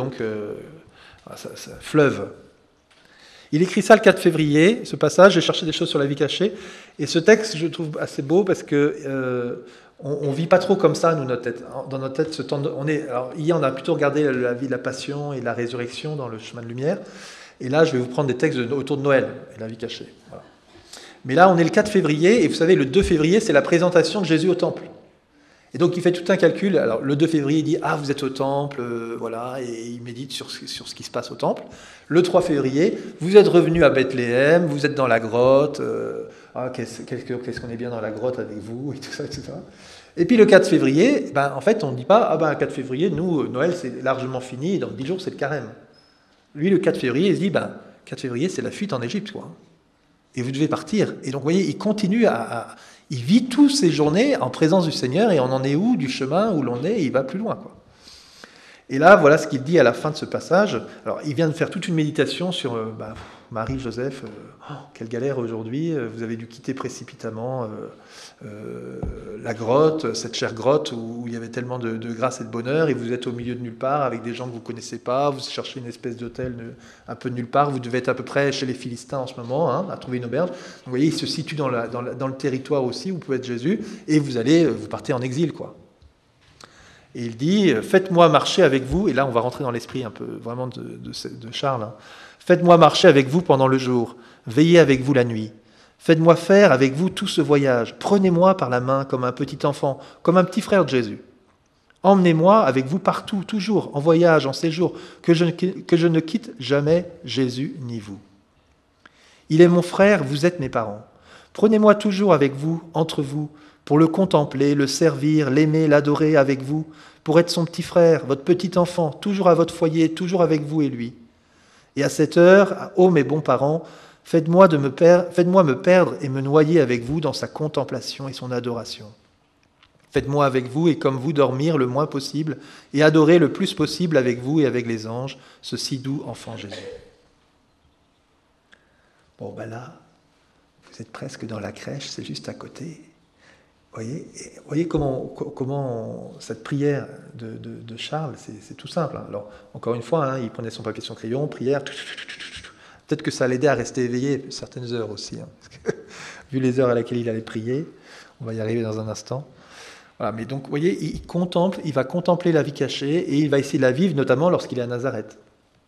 [SPEAKER 2] fleuve. Il écrit ça le 4 février, ce passage, j'ai cherché des choses sur la vie cachée, et ce texte, je le trouve assez beau, parce que on vit pas trop comme ça, nous, dans notre tête, ce temps alors, hier, on a plutôt regardé la vie de la passion et de la résurrection dans le chemin de lumière, et là, je vais vous prendre des textes autour de Noël, et la vie cachée. Voilà. Mais là, on est le 4 février, et vous savez, le 2 février, c'est la présentation de Jésus au temple. Et donc, il fait tout un calcul. Alors, le 2 février, il dit « Ah, vous êtes au temple, voilà », et il médite sur ce qui se passe au temple. Le 3 février, vous êtes revenu à Bethléem, vous êtes dans la grotte, qu'est-ce qu'on est bien dans la grotte avec vous, et tout ça, etc. Et puis, le 4 février, ben, en fait, on ne dit pas « Ah, ben, le 4 février, nous, Noël, c'est largement fini, et dans 10 jours, c'est le carême ». Lui, le 4 février, il se dit « Ben, 4 février, c'est la fuite en Égypte, quoi. Et vous devez partir. » Et donc, vous voyez, il continue il vit toutes ces journées en présence du Seigneur, et on en est où du chemin où l'on est, et il va plus loin, quoi. Et là, voilà ce qu'il dit à la fin de ce passage. Alors, il vient de faire toute une méditation sur Marie, Joseph, quelle galère aujourd'hui, vous avez dû quitter précipitamment la grotte, cette chère grotte où il y avait tellement de grâce et de bonheur, et vous êtes au milieu de nulle part avec des gens que vous ne connaissez pas, vous cherchez une espèce d'hôtel un peu de nulle part, vous devez être à peu près chez les Philistins en ce moment, à trouver une auberge. Donc, vous voyez, il se situe dans le territoire aussi où peut être Jésus, et vous partez en exil, quoi. Et il dit, faites-moi marcher avec vous, et là on va rentrer dans l'esprit un peu vraiment de Charles, hein. Faites-moi marcher avec vous pendant le jour, veillez avec vous la nuit. Faites-moi faire avec vous tout ce voyage, prenez-moi par la main comme un petit enfant, comme un petit frère de Jésus. Emmenez-moi avec vous partout, toujours, en voyage, en séjour, que je ne quitte jamais Jésus ni vous. Il est mon frère, vous êtes mes parents. Prenez-moi toujours avec vous, entre vous, pour le contempler, le servir, l'aimer, l'adorer avec vous, pour être son petit frère, votre petit enfant, toujours à votre foyer, toujours avec vous et lui. Et à cette heure, ô mes bons parents, faites-moi me perdre et me noyer avec vous dans sa contemplation et son adoration. Faites-moi avec vous et comme vous dormir le moins possible et adorer le plus possible avec vous et avec les anges, ce si doux enfant Jésus. Bon, ben là, vous êtes presque dans la crèche, c'est juste à côté. Voyez comment cette prière de Charles, c'est tout simple, hein. Alors, encore une fois, hein, il prenait son papier, son crayon, prière. Peut-être que ça l'aidait à rester éveillé certaines heures aussi, hein, parce que, vu les heures à laquelle il allait prier, on va y arriver dans un instant. Voilà, mais donc, vous voyez, il va contempler la vie cachée et il va essayer de la vivre, notamment lorsqu'il est à Nazareth.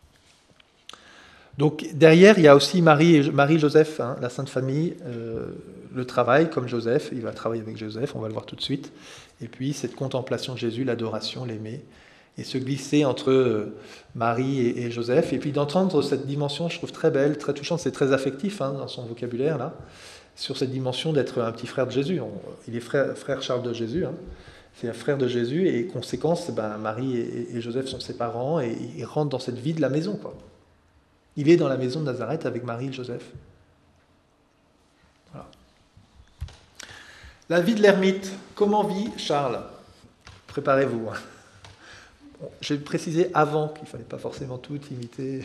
[SPEAKER 2] Donc derrière, il y a aussi Marie-Joseph, hein, la Sainte Famille, le travail comme Joseph, il va travailler avec Joseph, on va le voir tout de suite. Et puis cette contemplation de Jésus, l'adoration, l'aimer, et se glisser entre Marie et Joseph. Et puis d'entendre cette dimension, je trouve très belle, très touchante, c'est très affectif, hein, dans son vocabulaire, là, sur cette dimension d'être un petit frère de Jésus. Il est frère Charles de Jésus, hein. C'est un frère de Jésus, et conséquence, Marie et Joseph sont ses parents, et ils rentrent dans cette vie de la maison, quoi. Il est dans la maison de Nazareth avec Marie et Joseph. Voilà. La vie de l'ermite. Comment vit Charles? Préparez-vous. Bon, j'ai précisé avant qu'il ne fallait pas forcément tout imiter.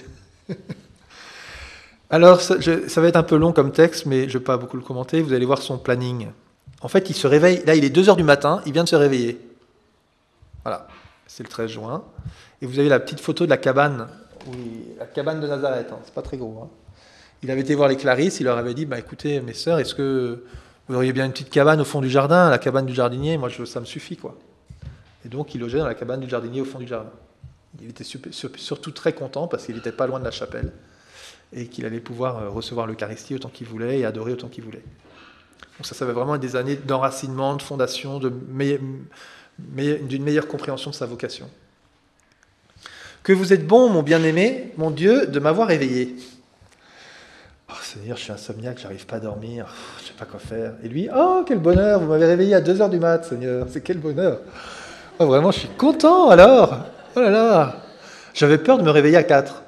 [SPEAKER 2] Alors, ça va être un peu long comme texte, mais je ne vais pas beaucoup le commenter. Vous allez voir son planning. En fait, il se réveille. Là, il est 2h du matin. Il vient de se réveiller. Voilà. C'est le 13 juin. Et vous avez la petite photo de la cabane. Oui, la cabane de Nazareth, hein. C'est pas très gros, hein. Il avait été voir les Clarisses, il leur avait dit, bah, écoutez, mes sœurs, est-ce que vous auriez bien une petite cabane au fond du jardin, la cabane du jardinier? Moi, ça me suffit, quoi. Et donc, il logeait dans la cabane du jardinier au fond du jardin. Il était surtout très content parce qu'il n'était pas loin de la chapelle et qu'il allait pouvoir recevoir l'Eucharistie autant qu'il voulait et adorer autant qu'il voulait. Donc ça va vraiment être des années d'enracinement, de fondation, d'une meilleure compréhension de sa vocation. Que vous êtes bon, mon bien-aimé, mon Dieu, de m'avoir éveillé. Oh, Seigneur, je suis insomniaque, j'arrive pas à dormir, je ne sais pas quoi faire. Et lui, oh, quel bonheur, vous m'avez réveillé à 2h du mat, Seigneur, c'est quel bonheur. Oh, vraiment, je suis content alors. Oh là là, j'avais peur de me réveiller à 4.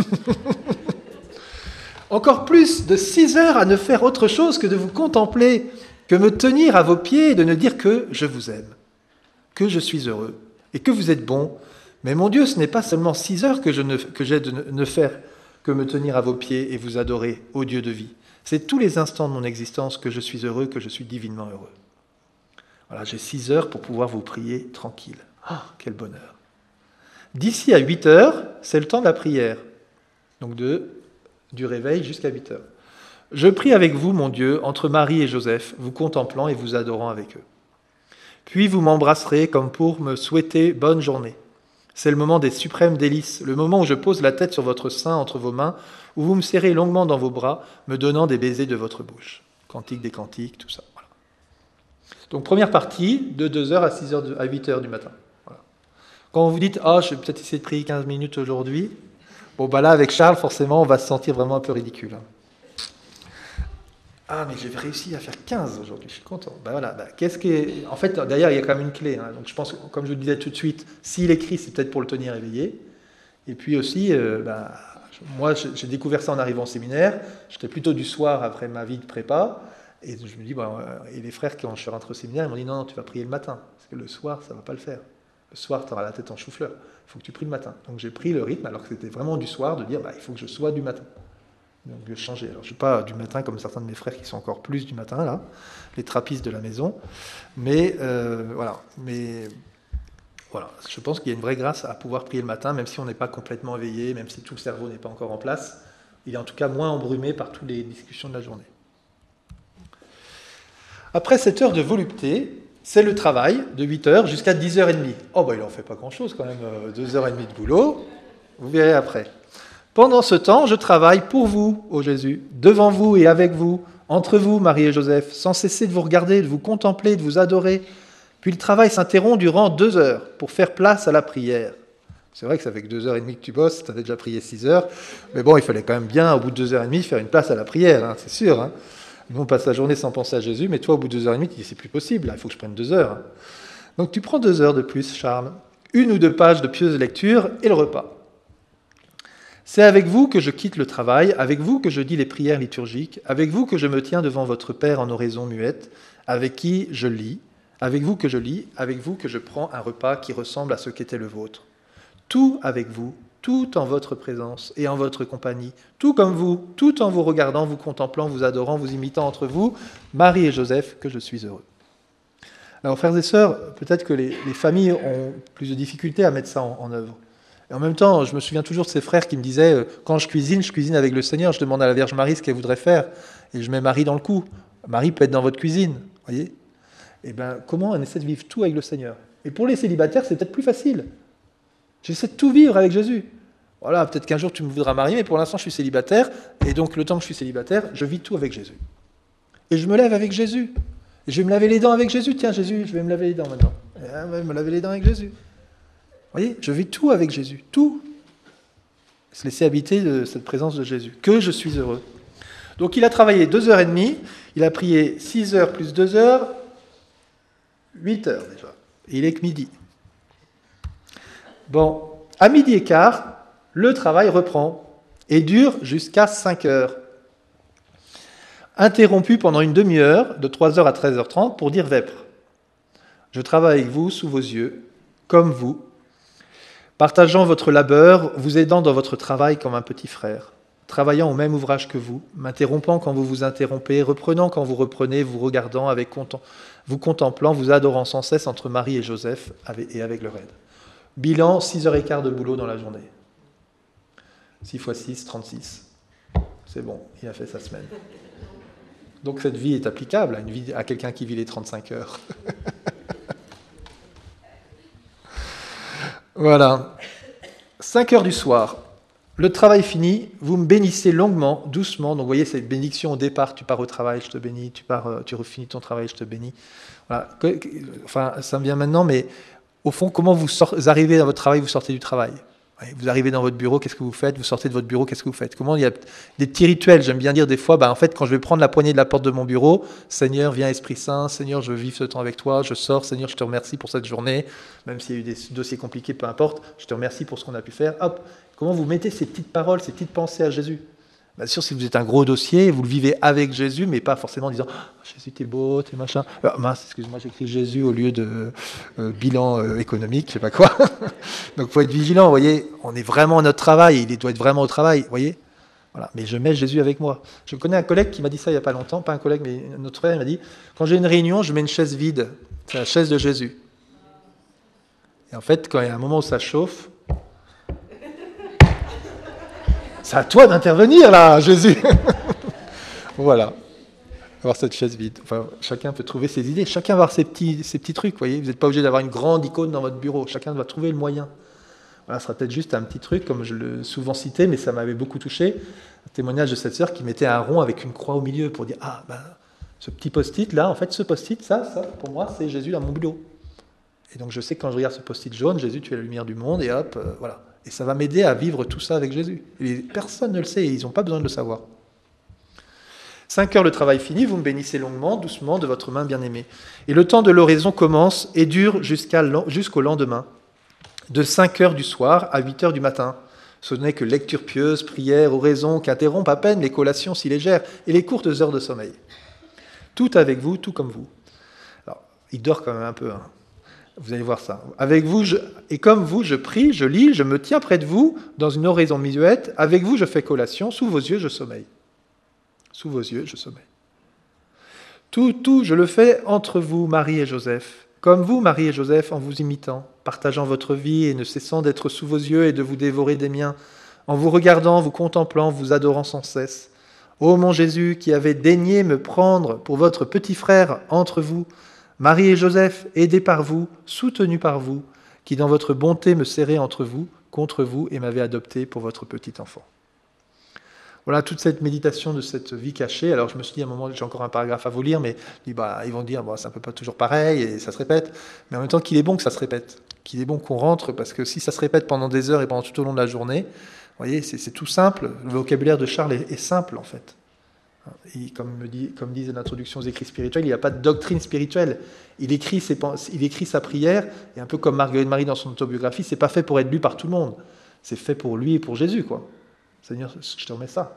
[SPEAKER 2] Encore plus de 6 heures à ne faire autre chose que de vous contempler, que me tenir à vos pieds et de ne dire que je vous aime, que je suis heureux et que vous êtes bon. Mais mon Dieu, ce n'est pas seulement 6 heures que j'ai de ne faire que me tenir à vos pieds et vous adorer, ô Dieu de vie. C'est tous les instants de mon existence que je suis heureux, que je suis divinement heureux. Voilà, j'ai 6 heures pour pouvoir vous prier tranquille. Ah, quel bonheur. D'ici à 8 heures, c'est le temps de la prière. Donc du réveil jusqu'à 8 heures. Je prie avec vous, mon Dieu, entre Marie et Joseph, vous contemplant et vous adorant avec eux. Puis vous m'embrasserez comme pour me souhaiter bonne journée. C'est le moment des suprêmes délices, le moment où je pose la tête sur votre sein entre vos mains, où vous me serrez longuement dans vos bras, me donnant des baisers de votre bouche. Cantique des cantiques, tout ça. Voilà. Donc première partie, de 2h à 6h, à 8h du matin. Voilà. Quand vous dites « Ah, je vais peut-être essayer de prier 15 minutes aujourd'hui », bon, bah là, avec Charles, forcément, on va se sentir vraiment un peu ridicule. Ah, mais j'ai réussi à faire 15 aujourd'hui, je suis content. Ben voilà, en fait, d'ailleurs, il y a quand même une clé. Hein. Donc je pense, comme je le disais tout de suite, s'il écrit, c'est peut-être pour le tenir éveillé. Et puis aussi, moi, j'ai découvert ça en arrivant au séminaire. J'étais plutôt du soir après ma vie de prépa. Et je me dis, et les frères, quand je suis rentré au séminaire, ils m'ont dit, non, tu vas prier le matin. Parce que le soir, ça ne va pas le faire. Le soir, tu auras la tête en chou-fleur. Il faut que tu pries le matin. Donc j'ai pris le rythme, alors que c'était vraiment du soir, de dire, il faut que je sois du matin. Donc je vais changer. Alors je ne suis pas du matin comme certains de mes frères qui sont encore plus du matin, là, les trappistes de la maison. Mais voilà. Mais voilà, je pense qu'il y a une vraie grâce à pouvoir prier le matin, même si on n'est pas complètement éveillé, même si tout le cerveau n'est pas encore en place. Il est en tout cas moins embrumé par toutes les discussions de la journée. Après cette heure de volupté, c'est le travail de 8h jusqu'à 10h30. Oh, il n'en fait pas grand-chose quand même, 2h30 de boulot. Vous verrez après. Pendant ce temps, je travaille pour vous, ô Jésus, devant vous et avec vous, entre vous, Marie et Joseph, sans cesser de vous regarder, de vous contempler, de vous adorer. Puis le travail s'interrompt durant 2 heures pour faire place à la prière. C'est vrai que ça fait que 2h30 que tu bosses, tu avais déjà prié 6 heures, mais bon, il fallait quand même bien, au bout de 2h30, faire une place à la prière, hein, c'est sûr. Hein. Nous, on passe la journée sans penser à Jésus, mais toi, au bout de 2h30, tu dis, c'est plus possible, là, il faut que je prenne 2 heures. Hein. Donc tu prends 2 heures de plus, Charles, 1 ou 2 pages de pieuse lecture et le repas. C'est avec vous que je quitte le travail, avec vous que je dis les prières liturgiques, avec vous que je me tiens devant votre Père en oraison muette, avec qui je lis, avec vous que je lis, avec vous que je prends un repas qui ressemble à ce qu'était le vôtre. Tout avec vous, tout en votre présence et en votre compagnie, tout comme vous, tout en vous regardant, vous contemplant, vous adorant, vous imitant entre vous, Marie et Joseph, que je suis heureux. Alors, frères et sœurs, peut-être que les familles ont plus de difficultés à mettre ça en œuvre. Et en même temps, je me souviens toujours de ces frères qui me disaient quand je cuisine avec le Seigneur, je demande à la Vierge Marie ce qu'elle voudrait faire, et je mets Marie dans le coup. Marie peut être dans votre cuisine, voyez. Et bien, comment on essaie de vivre tout avec le Seigneur? Et pour les célibataires, c'est peut-être plus facile. J'essaie de tout vivre avec Jésus. Voilà, peut-être qu'un jour tu me voudras marier, mais pour l'instant je suis célibataire, et donc le temps que je suis célibataire, je vis tout avec Jésus. Et je me lève avec Jésus. Et je vais me laver les dents avec Jésus. Tiens, Jésus, je vais me laver les dents maintenant. Et je vais me laver les dents avec Jésus. Vous voyez, je vis tout avec Jésus, tout. Se laisser habiter de cette présence de Jésus, que je suis heureux. Donc il a travaillé 2h30, il a prié 6 heures plus 2 heures, 8 heures déjà. Et il est que midi. Bon, à midi et quart, le travail reprend et dure jusqu'à 5 heures. Interrompu pendant une demi-heure, de 3h à 13h30, pour dire vêpres. Je travaille avec vous sous vos yeux, comme vous, partageant votre labeur, vous aidant dans votre travail comme un petit frère, travaillant au même ouvrage que vous, m'interrompant quand vous vous interrompez, reprenant quand vous reprenez, vous regardant, vous contemplant, vous adorant sans cesse entre Marie et Joseph et avec leur aide. Bilan, 6h15 de boulot dans la journée. 6 x 6, 36. c'est bon, il a fait sa semaine. Donc cette vie est applicable à quelqu'un qui vit les 35 heures. Voilà. 5 heures du soir. Le travail fini, vous me bénissez longuement, doucement. Donc vous voyez cette bénédiction au départ, tu pars au travail, je te bénis, tu refinis ton travail, je te bénis. Voilà. Enfin, ça me vient maintenant, mais au fond, comment vous arrivez dans votre travail, vous sortez du travail? Vous arrivez dans votre bureau, qu'est-ce que vous faites? Vous sortez de votre bureau, qu'est-ce que vous faites? Comment il y a des petits rituels, j'aime bien dire des fois, en fait, quand je vais prendre la poignée de la porte de mon bureau, Seigneur, viens Esprit Saint, Seigneur, je veux vivre ce temps avec toi, je sors, Seigneur, je te remercie pour cette journée, même s'il y a eu des dossiers compliqués, peu importe, je te remercie pour ce qu'on a pu faire. Hop, comment vous mettez ces petites paroles, ces petites pensées à Jésus? Bien sûr, si vous êtes un gros dossier, vous le vivez avec Jésus, mais pas forcément en disant Jésus, t'es beau, t'es machin. Mince, excuse-moi, j'écris Jésus au lieu de bilan économique, je sais pas quoi. Donc, il faut être vigilant, vous voyez. On est vraiment à notre travail, il doit être vraiment au travail, vous voyez. Voilà. Mais je mets Jésus avec moi. Je connais un collègue qui m'a dit ça il n'y a pas longtemps, pas un collègue, mais notre frère, il m'a dit quand j'ai une réunion, je mets une chaise vide. C'est la chaise de Jésus. Et en fait, quand il y a un moment où ça chauffe, c'est à toi d'intervenir là, Jésus. Voilà. Avoir cette chaise vide. Enfin, chacun peut trouver ses idées. Chacun va avoir ses petits trucs, voyez. Vous n'êtes pas obligé d'avoir une grande icône dans votre bureau. Chacun doit trouver le moyen. Voilà, ce sera peut-être juste un petit truc, comme je l'ai souvent cité, mais ça m'avait beaucoup touché. Un témoignage de cette sœur qui mettait un rond avec une croix au milieu pour dire ce petit post-it là, en fait, ce post-it, ça, pour moi, c'est Jésus dans mon boulot. Et donc je sais que quand je regarde ce post-it jaune, Jésus, tu es la lumière du monde, et hop, voilà. Et ça va m'aider à vivre tout ça avec Jésus. Et personne ne le sait, et ils n'ont pas besoin de le savoir. 5 heures le travail fini, vous me bénissez longuement, doucement, de votre main bien-aimée. Et le temps de l'oraison commence et dure jusqu'au lendemain, de 5 heures du soir à 8 heures du matin. Ce n'est que lecture pieuse, prière, oraison, qu'interrompent à peine les collations si légères et les courtes heures de sommeil. Tout avec vous, tout comme vous. Alors, il dort quand même un peu, hein. Vous allez voir ça. Avec vous, et comme vous, je prie, je lis, je me tiens près de vous, dans une oraison muette. Avec vous, je fais collation. Sous vos yeux, je sommeille. Sous vos yeux, je sommeille. Tout, je le fais entre vous, Marie et Joseph. Comme vous, Marie et Joseph, en vous imitant, partageant votre vie et ne cessant d'être sous vos yeux et de vous dévorer des miens, en vous regardant, vous contemplant, vous adorant sans cesse. Ô mon Jésus, qui avez daigné me prendre pour votre petit frère entre vous, Marie et Joseph, aidés par vous, soutenus par vous, qui dans votre bonté me serrez entre vous, contre vous, et m'avez adopté pour votre petit enfant. Voilà toute cette méditation de cette vie cachée. Alors je me suis dit à un moment, j'ai encore un paragraphe à vous lire, mais ils vont dire, c'est un peu pas toujours pareil, et ça se répète, mais en même temps qu'il est bon que ça se répète, qu'il est bon qu'on rentre, parce que si ça se répète pendant des heures et pendant tout au long de la journée, vous voyez, c'est tout simple, le vocabulaire de Charles est simple en fait. Et comme disait l'introduction aux écrits spirituels, il n'y a pas de doctrine spirituelle. Il écrit sa prière, et un peu comme Marguerite Marie dans son autobiographie, c'est pas fait pour être lu par tout le monde. C'est fait pour lui et pour Jésus, quoi. Seigneur, je te remets ça.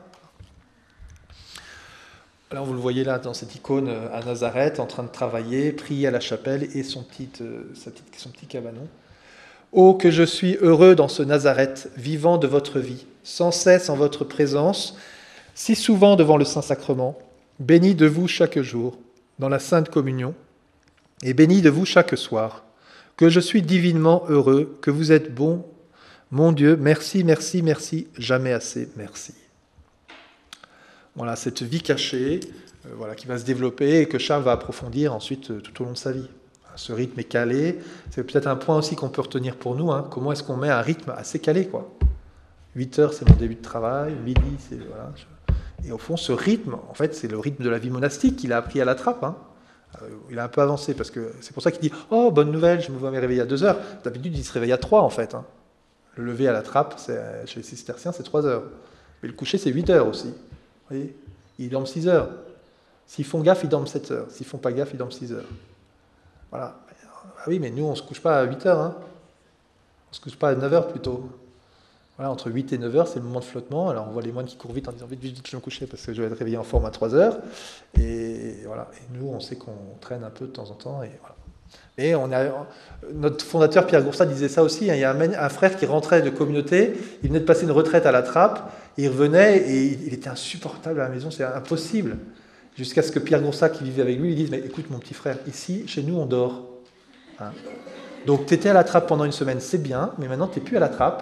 [SPEAKER 2] Là, vous le voyez là dans cette icône à Nazareth, en train de travailler, prier à la chapelle et son petit cabanon. Oh, que je suis heureux dans ce Nazareth, vivant de votre vie, sans cesse en votre présence, si souvent devant le Saint-Sacrement, béni de vous chaque jour, dans la Sainte Communion, et béni de vous chaque soir, que je suis divinement heureux, que vous êtes bon, mon Dieu, merci, merci, merci, jamais assez, merci. Voilà, cette vie cachée, qui va se développer et que Charles va approfondir ensuite tout au long de sa vie. Ce rythme est calé, c'est peut-être un point aussi qu'on peut retenir pour nous, hein. Comment est-ce qu'on met un rythme assez calé, quoi. 8 heures, c'est mon début de travail, midi, c'est... Voilà, Et au fond, ce rythme, en fait, c'est le rythme de la vie monastique qu'il a appris à la trappe, hein. Il a un peu avancé, parce que c'est pour ça qu'il dit « Oh, bonne nouvelle, je me vois me réveiller à 2 heures ». D'habitude, il se réveille à 3, en fait, hein. Le lever à la trappe, chez les cisterciens, c'est 3 heures. Mais le coucher, c'est 8 heures aussi. Vous voyez, ils dorment 6 heures. S'ils font gaffe, ils dorment 7 heures. S'ils font pas gaffe, ils dorment 6 heures. Voilà. Ah oui, mais nous, on ne se couche pas à 8 heures. Hein. On ne se couche pas à 9 heures plutôt. Voilà, entre 8 et 9 heures, c'est le moment de flottement. Alors, on voit les moines qui courent vite en disant vite, vite, vite, je vais me coucher parce que je vais être réveillé en forme à 3 heures. Et voilà. Et nous, on sait qu'on traîne un peu de temps en temps. Et voilà. Et notre fondateur Pierre Goursat disait ça aussi, hein. Il y a un frère qui rentrait de communauté, il venait de passer une retraite à la trappe, et il revenait et il était insupportable à la maison, c'est impossible. Jusqu'à ce que Pierre Goursat, qui vivait avec lui, lui dise « Mais écoute mon petit frère, ici, chez nous, on dort. Hein. Donc tu étais à la trappe pendant une semaine, c'est bien, mais maintenant tu n'es plus à la trappe.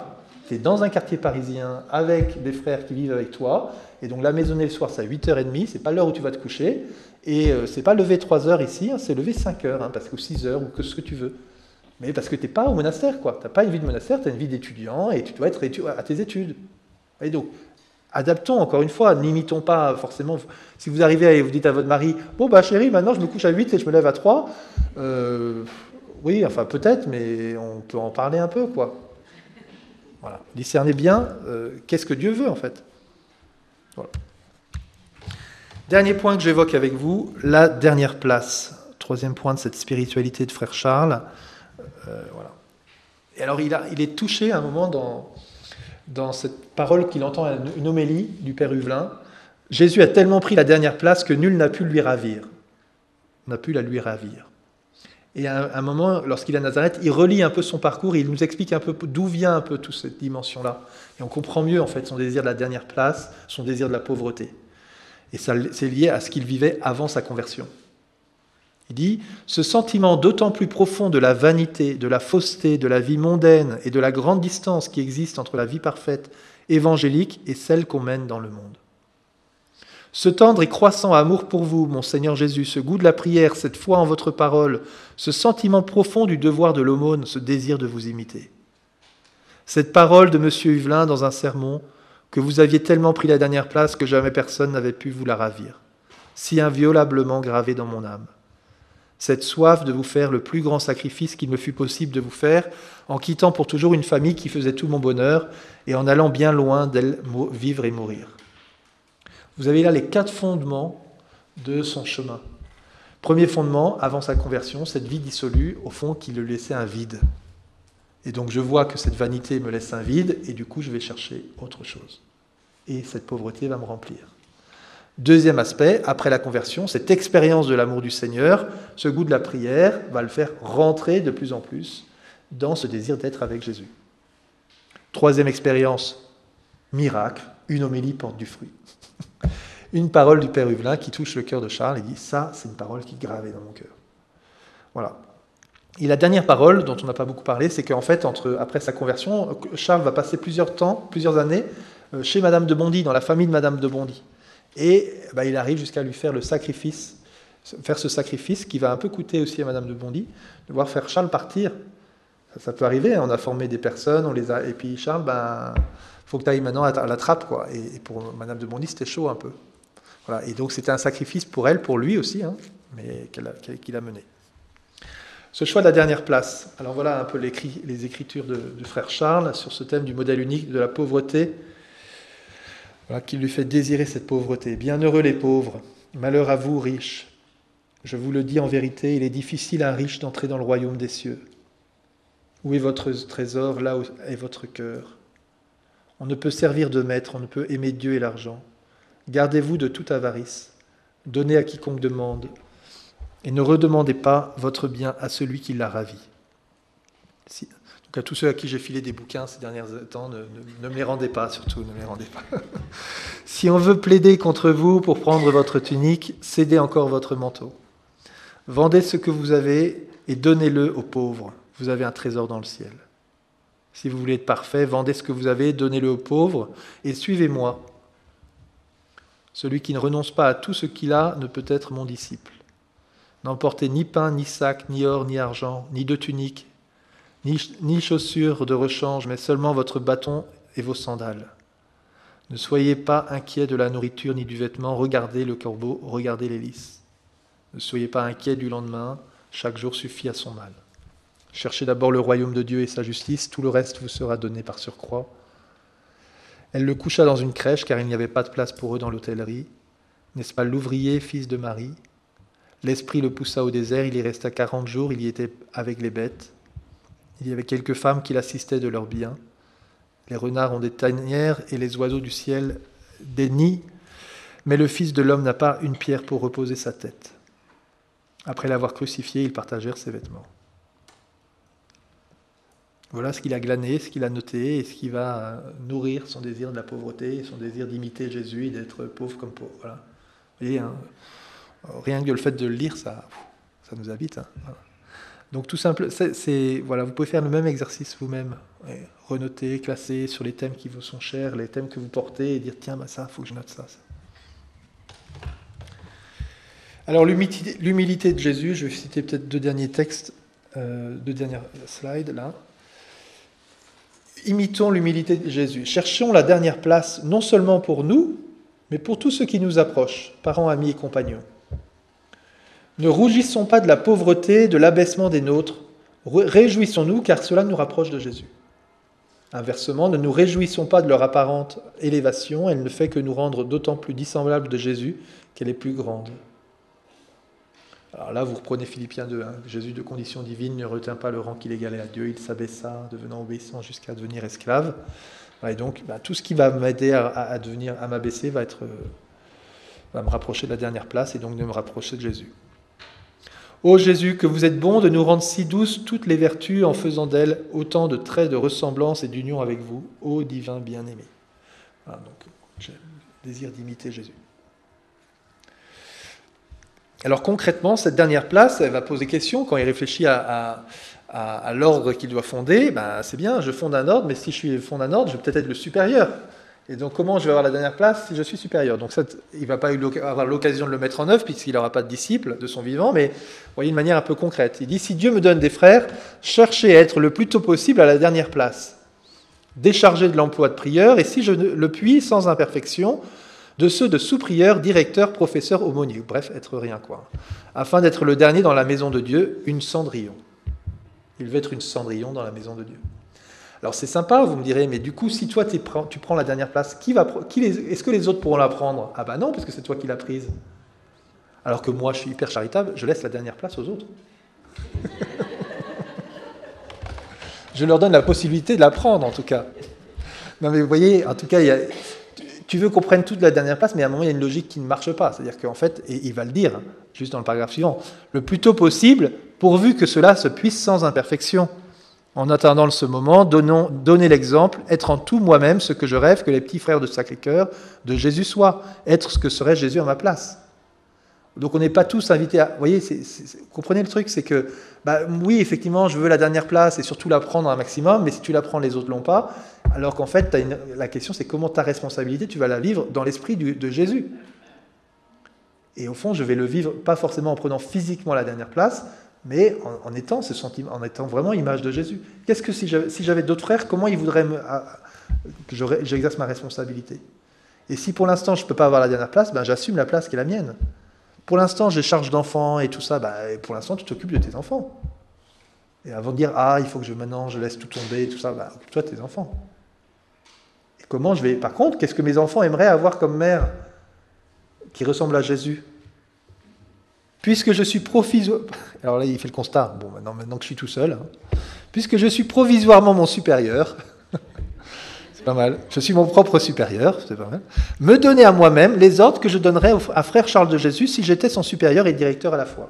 [SPEAKER 2] tu es dans un quartier parisien avec des frères qui vivent avec toi, et donc la maisonnée le soir c'est à 8h30, c'est pas l'heure où tu vas te coucher, et c'est pas lever 3h ici, hein, c'est lever 5h, hein, parce que 6h ou que ce que tu veux. Mais parce que tu n'es pas au monastère, quoi. Tu n'as pas une vie de monastère, tu as une vie d'étudiant, et tu dois être à tes études. Et donc, adaptons encore une fois, n'imitons pas forcément. Si vous arrivez et vous dites à votre mari, bon bah chérie, maintenant je me couche à 8 et je me lève à 3, oui, enfin peut-être, mais on peut en parler un peu, quoi. Voilà. Discernez bien qu'est-ce que Dieu veut en fait. Voilà. Dernier point que j'évoque avec vous, la dernière place. Troisième point de cette spiritualité de frère Charles. Voilà. Et alors il est touché à un moment dans cette parole qu'il entend, une homélie du Père Huvelin. Jésus a tellement pris la dernière place que nul n'a pu lui ravir. N'a pu la lui ravir. Et à un moment, lorsqu'il est à Nazareth, il relie un peu son parcours, et il nous explique un peu d'où vient un peu toute cette dimension-là. Et on comprend mieux en fait son désir de la dernière place, son désir de la pauvreté. Et ça, c'est lié à ce qu'il vivait avant sa conversion. Il dit « Ce sentiment d'autant plus profond de la vanité, de la fausseté, de la vie mondaine et de la grande distance qui existe entre la vie parfaite évangélique et celle qu'on mène dans le monde. Ce tendre et croissant amour pour vous, mon Seigneur Jésus, ce goût de la prière, cette foi en votre parole, ce sentiment profond du devoir de l'aumône, ce désir de vous imiter. Cette parole de M. Huvelin dans un sermon, que vous aviez tellement pris la dernière place que jamais personne n'avait pu vous la ravir, si inviolablement gravée dans mon âme. Cette soif de vous faire le plus grand sacrifice qu'il me fut possible de vous faire, en quittant pour toujours une famille qui faisait tout mon bonheur et en allant bien loin d'elle vivre et mourir. » Vous avez là les 4 fondements de son chemin. Premier fondement, avant sa conversion, cette vie dissolue, au fond, qui le laissait un vide. Et donc je vois que cette vanité me laisse un vide, et du coup je vais chercher autre chose. Et cette pauvreté va me remplir. Deuxième aspect, après la conversion, cette expérience de l'amour du Seigneur, ce goût de la prière, va le faire rentrer de plus en plus dans ce désir d'être avec Jésus. Troisième expérience, miracle, une homélie porte du fruit. Une parole du Père Huvelin qui touche le cœur de Charles et dit « ça, c'est une parole qui est gravée dans mon cœur ». Voilà. Et la dernière parole, dont on n'a pas beaucoup parlé, c'est qu'en fait, après sa conversion, Charles va passer plusieurs années chez Madame de Bondy, dans la famille de Madame de Bondy. Et il arrive jusqu'à lui faire ce sacrifice qui va un peu coûter aussi à Madame de Bondy, de voir faire Charles partir. Ça peut arriver, on a formé des personnes, et puis Charles, faut que tu ailles maintenant à la trappe, quoi. Et pour Madame de Bondy, c'était chaud un peu. Voilà. Et donc c'était un sacrifice pour elle, pour lui aussi, hein, mais qu'il a mené. Ce choix de la dernière place. Alors voilà un peu les écritures du frère Charles sur ce thème du modèle unique de la pauvreté, voilà, qui lui fait désirer cette pauvreté. Bienheureux les pauvres, malheur à vous riches. Je vous le dis en vérité, il est difficile à un riche d'entrer dans le royaume des cieux. Où est votre trésor, là où est votre cœur. On ne peut servir de maître, on ne peut aimer Dieu et l'argent. Gardez-vous de toute avarice, donnez à quiconque demande, et ne redemandez pas votre bien à celui qui l'a ravi. Donc à tous ceux à qui j'ai filé des bouquins ces derniers temps, ne me les rendez pas, surtout, ne me les rendez pas. Si on veut plaider contre vous pour prendre votre tunique, cédez encore votre manteau. Vendez ce que vous avez et donnez-le aux pauvres. Vous avez un trésor dans le ciel. Si vous voulez être parfait, vendez ce que vous avez, donnez-le aux pauvres et suivez-moi. Celui qui ne renonce pas à tout ce qu'il a ne peut être mon disciple. N'emportez ni pain, ni sac, ni or, ni argent, ni de tunique, ni chaussures de rechange, mais seulement votre bâton et vos sandales. Ne soyez pas inquiets de la nourriture ni du vêtement. Regardez le corbeau, regardez les lys. Ne soyez pas inquiets du lendemain. Chaque jour suffit à son mal. Cherchez d'abord le royaume de Dieu et sa justice. Tout le reste vous sera donné par surcroît. Elle le coucha dans une crèche, car il n'y avait pas de place pour eux dans l'hôtellerie. N'est-ce pas l'ouvrier, fils de Marie ? L'esprit le poussa au désert, il y resta 40 jours, il y était avec les bêtes. Il y avait quelques femmes qui l'assistaient de leurs biens. Les renards ont des tanières et les oiseaux du ciel des nids, mais le Fils de l'homme n'a pas une pierre pour reposer sa tête. Après l'avoir crucifié, ils partagèrent ses vêtements. Voilà ce qu'il a glané, ce qu'il a noté, et ce qui va nourrir son désir de la pauvreté, son désir d'imiter Jésus et d'être pauvre comme pauvre. Voilà. Vous voyez, hein, rien que le fait de le lire, ça nous habite. Hein. Voilà. Donc tout simple, voilà, vous pouvez faire le même exercice vous-même. Ouais, renoter, classer sur les thèmes qui vous sont chers, les thèmes que vous portez, et dire tiens, ça, il faut que je note ça. Alors l'humilité de Jésus, je vais citer peut-être deux derniers textes, deux dernières slides là. Imitons l'humilité de Jésus. Cherchons la dernière place, non seulement pour nous, mais pour tous ceux qui nous approchent, parents, amis et compagnons. Ne rougissons pas de la pauvreté, de l'abaissement des nôtres. Réjouissons-nous, car cela nous rapproche de Jésus. Inversement, ne nous réjouissons pas de leur apparente élévation, elle ne fait que nous rendre d'autant plus dissemblables de Jésus qu'elle est plus grande. Alors là, vous reprenez Philippiens 2, Jésus de condition divine ne retint pas le rang qu'il égalait à Dieu, il s'abaissa, devenant obéissant jusqu'à devenir esclave. Et donc, tout ce qui va m'aider à m'abaisser va me rapprocher de la dernière place et donc de me rapprocher de Jésus. Ô Jésus, que vous êtes bon de nous rendre si douces toutes les vertus en faisant d'elles autant de traits de ressemblance et d'union avec vous, ô divin bien-aimé. Voilà, donc j'ai le désir d'imiter Jésus. Alors concrètement, cette dernière place, elle va poser question quand il réfléchit à l'ordre qu'il doit fonder. C'est bien, je fonde un ordre, mais si je fonde un ordre, je vais peut-être être le supérieur. Et donc comment je vais avoir la dernière place si je suis supérieur? Donc ça, il ne va pas avoir l'occasion de le mettre en œuvre puisqu'il n'aura pas de disciples de son vivant, mais voyez une manière un peu concrète. Il dit, si Dieu me donne des frères, cherchez à être le plus tôt possible à la dernière place, déchargé de l'emploi de prieur, et si je le puis, sans imperfection, de ceux de sous-prieurs, directeurs, professeurs, aumôniers, bref, être rien quoi, afin d'être le dernier dans la maison de Dieu, une Cendrillon. Il veut être une Cendrillon dans la maison de Dieu. Alors c'est sympa, vous me direz, mais du coup, si toi tu prends la dernière place, est-ce que les autres pourront la prendre? Ah bah non, parce que c'est toi qui l'as prise. Alors que moi, je suis hyper charitable, je laisse la dernière place aux autres. Je leur donne la possibilité de la prendre, en tout cas. Non mais vous voyez, en tout cas, tu veux qu'on prenne toute la dernière place, mais à un moment, il y a une logique qui ne marche pas. C'est-à-dire qu'en fait, et il va le dire, juste dans le paragraphe suivant, le plus tôt possible, pourvu que cela se puisse sans imperfection. En attendant ce moment, donnez l'exemple, être en tout moi-même ce que je rêve que les petits frères de Sacré-Cœur de Jésus soient, être ce que serait Jésus à ma place. Donc on n'est pas tous invités à... Vous voyez, comprenez le truc, c'est que, oui, effectivement, je veux la dernière place et surtout la prendre un maximum, mais si tu la prends, les autres ne l'ont pas, alors qu'en fait, la question, c'est comment ta responsabilité, tu vas la vivre dans l'esprit de Jésus. Et au fond, je vais le vivre, pas forcément en prenant physiquement la dernière place, mais en étant ce sentiment, en étant vraiment image de Jésus. Qu'est-ce que si j'avais d'autres frères, comment ils voudraient que j'exerce ma responsabilité? Et si pour l'instant je ne peux pas avoir la dernière place, j'assume la place qui est la mienne. Pour l'instant j'ai charge d'enfants et tout ça, pour l'instant tu t'occupes de tes enfants. Et avant de dire il faut que maintenant je laisse tout tomber et tout ça, occupe-toi de tes enfants. Et comment je vais... Par contre, qu'est-ce que mes enfants aimeraient avoir comme mère qui ressemble à Jésus? Puisque je suis provisoire... Alors là, il fait le constat. Bon, maintenant que je suis tout seul. Puisque je suis provisoirement mon supérieur. C'est pas mal. Je suis mon propre supérieur. C'est pas mal. Me donner à moi-même les ordres que je donnerais à frère Charles de Jésus si j'étais son supérieur et directeur à la fois.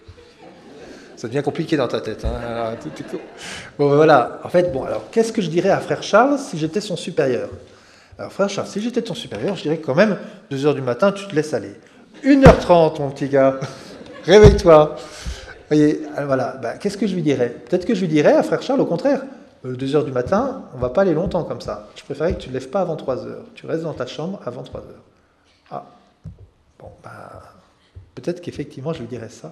[SPEAKER 2] Ça devient compliqué dans ta tête. Alors, bon, voilà. En fait, alors, qu'est-ce que je dirais à frère Charles si j'étais son supérieur? Alors, frère Charles, si j'étais ton supérieur, je dirais quand même, 2h du matin, tu te laisses aller. 1h30, mon petit gars. Réveille-toi. Voyez, voilà. Qu'est-ce que je lui dirais? Peut-être que je lui dirais à frère Charles, au contraire, 2h du matin, on ne va pas aller longtemps comme ça. Je préférais que tu ne te lèves pas avant 3h. Tu restes dans ta chambre avant 3h. Ah, bon, peut-être qu'effectivement, je lui dirais ça.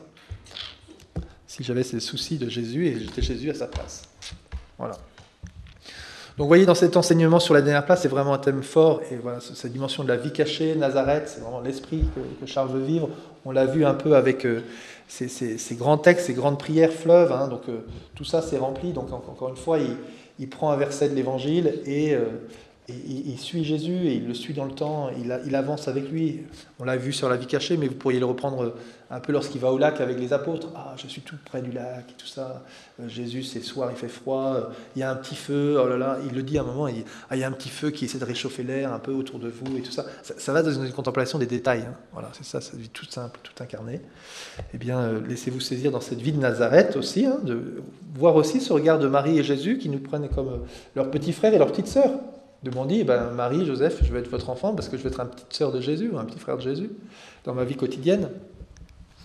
[SPEAKER 2] Si j'avais ces soucis de Jésus et j'étais Jésus à sa place. Voilà. Donc vous voyez, dans cet enseignement sur la dernière place, c'est vraiment un thème fort, et voilà, cette dimension de la vie cachée, Nazareth, c'est vraiment l'esprit que Charles veut vivre. On l'a vu un peu avec ces grands textes, ces grandes prières fleuves, donc tout ça c'est rempli. Donc encore une fois, il prend un verset de l'Évangile et il suit Jésus, et il le suit dans le temps, il avance avec lui. On l'a vu sur la vie cachée, mais vous pourriez le reprendre un peu lorsqu'il va au lac avec les apôtres. Je suis tout près du lac, et tout ça. Jésus, c'est soir, il fait froid, il y a un petit feu, oh là là, il le dit à un moment, il dit, il y a un petit feu qui essaie de réchauffer l'air un peu autour de vous, et tout ça. Ça va dans une contemplation des détails. Voilà, c'est ça devient tout simple, tout incarné. Eh bien, laissez-vous saisir dans cette vie de Nazareth aussi, de voir aussi ce regard de Marie et Jésus qui nous prennent comme leurs petits frères et leurs petites sœurs. De m'ont dit, Marie, Joseph, je veux être votre enfant parce que je veux être une petite sœur de Jésus, ou un petit frère de Jésus, dans ma vie quotidienne.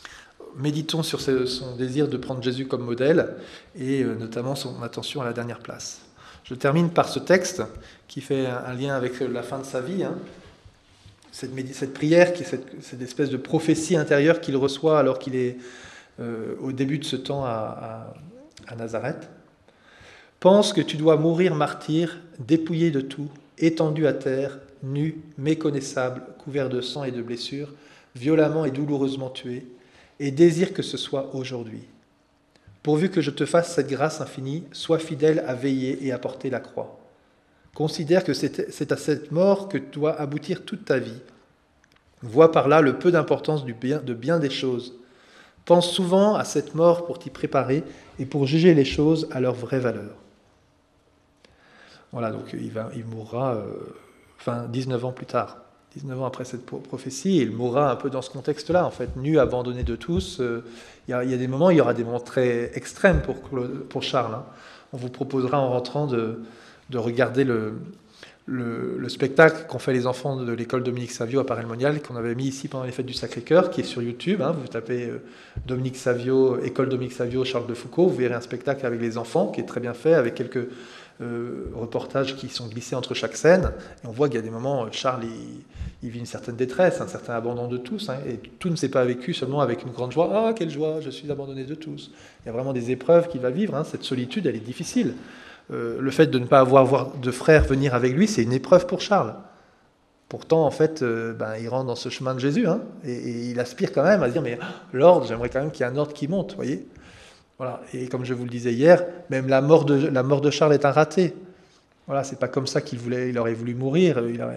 [SPEAKER 2] méditons sur son désir de prendre Jésus comme modèle et notamment son attention à la dernière place. Je termine par ce texte qui fait un lien avec la fin de sa vie. Cette prière, qui est cette espèce de prophétie intérieure qu'il reçoit alors qu'il est au début de ce temps à Nazareth. Pense que tu dois mourir martyr, dépouillé de tout, étendu à terre, nu, méconnaissable, couvert de sang et de blessures, violemment et douloureusement tué, et désire que ce soit aujourd'hui. Pourvu que je te fasse cette grâce infinie, sois fidèle à veiller et à porter la croix. Considère que c'est à cette mort que doit aboutir toute ta vie. Vois par là le peu d'importance de bien des choses. Pense souvent à cette mort pour t'y préparer et pour juger les choses à leur vraie valeur. Voilà, donc il mourra 19 ans plus tard. 19 ans après cette prophétie, il mourra un peu dans ce contexte-là, en fait, nu, abandonné de tous. Il y aura des moments très extrêmes pour Charles. On vous proposera en rentrant de regarder le spectacle qu'ont fait les enfants de l'école Dominique Savio à Paray-le-Monial, qu'on avait mis ici pendant les fêtes du Sacré-Cœur, qui est sur YouTube. Vous tapez Dominique Savio, école Dominique Savio, Charles de Foucault, vous verrez un spectacle avec les enfants qui est très bien fait, avec quelques reportages qui sont glissés entre chaque scène. Et on voit qu'il y a des moments, Charles, il vit une certaine détresse, un certain abandon de tous, et tout ne s'est pas vécu seulement avec une grande joie. Ah, quelle joie, je suis abandonné de tous. Il y a vraiment des épreuves qu'il va vivre. Cette solitude, elle est difficile. Le fait de ne pas avoir de frères venir avec lui, c'est une épreuve pour Charles. Pourtant, en fait, il rentre dans ce chemin de Jésus, et il aspire quand même à se dire, mais l'ordre, j'aimerais quand même qu'il y ait un ordre qui monte, voyez. Voilà. Et comme je vous le disais hier, même la mort de Charles est un raté. Voilà, c'est pas comme ça il aurait voulu mourir.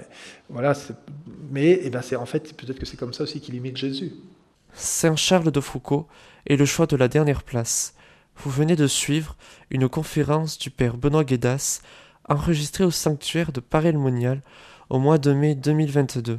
[SPEAKER 2] Mais en fait, peut-être que c'est comme ça aussi qu'il imite Jésus.
[SPEAKER 1] Saint Charles de Foucault est le choix de la dernière place. Vous venez de suivre une conférence du père Benoît Guédas enregistrée au sanctuaire de Paray-le-Monial au mois de mai 2022.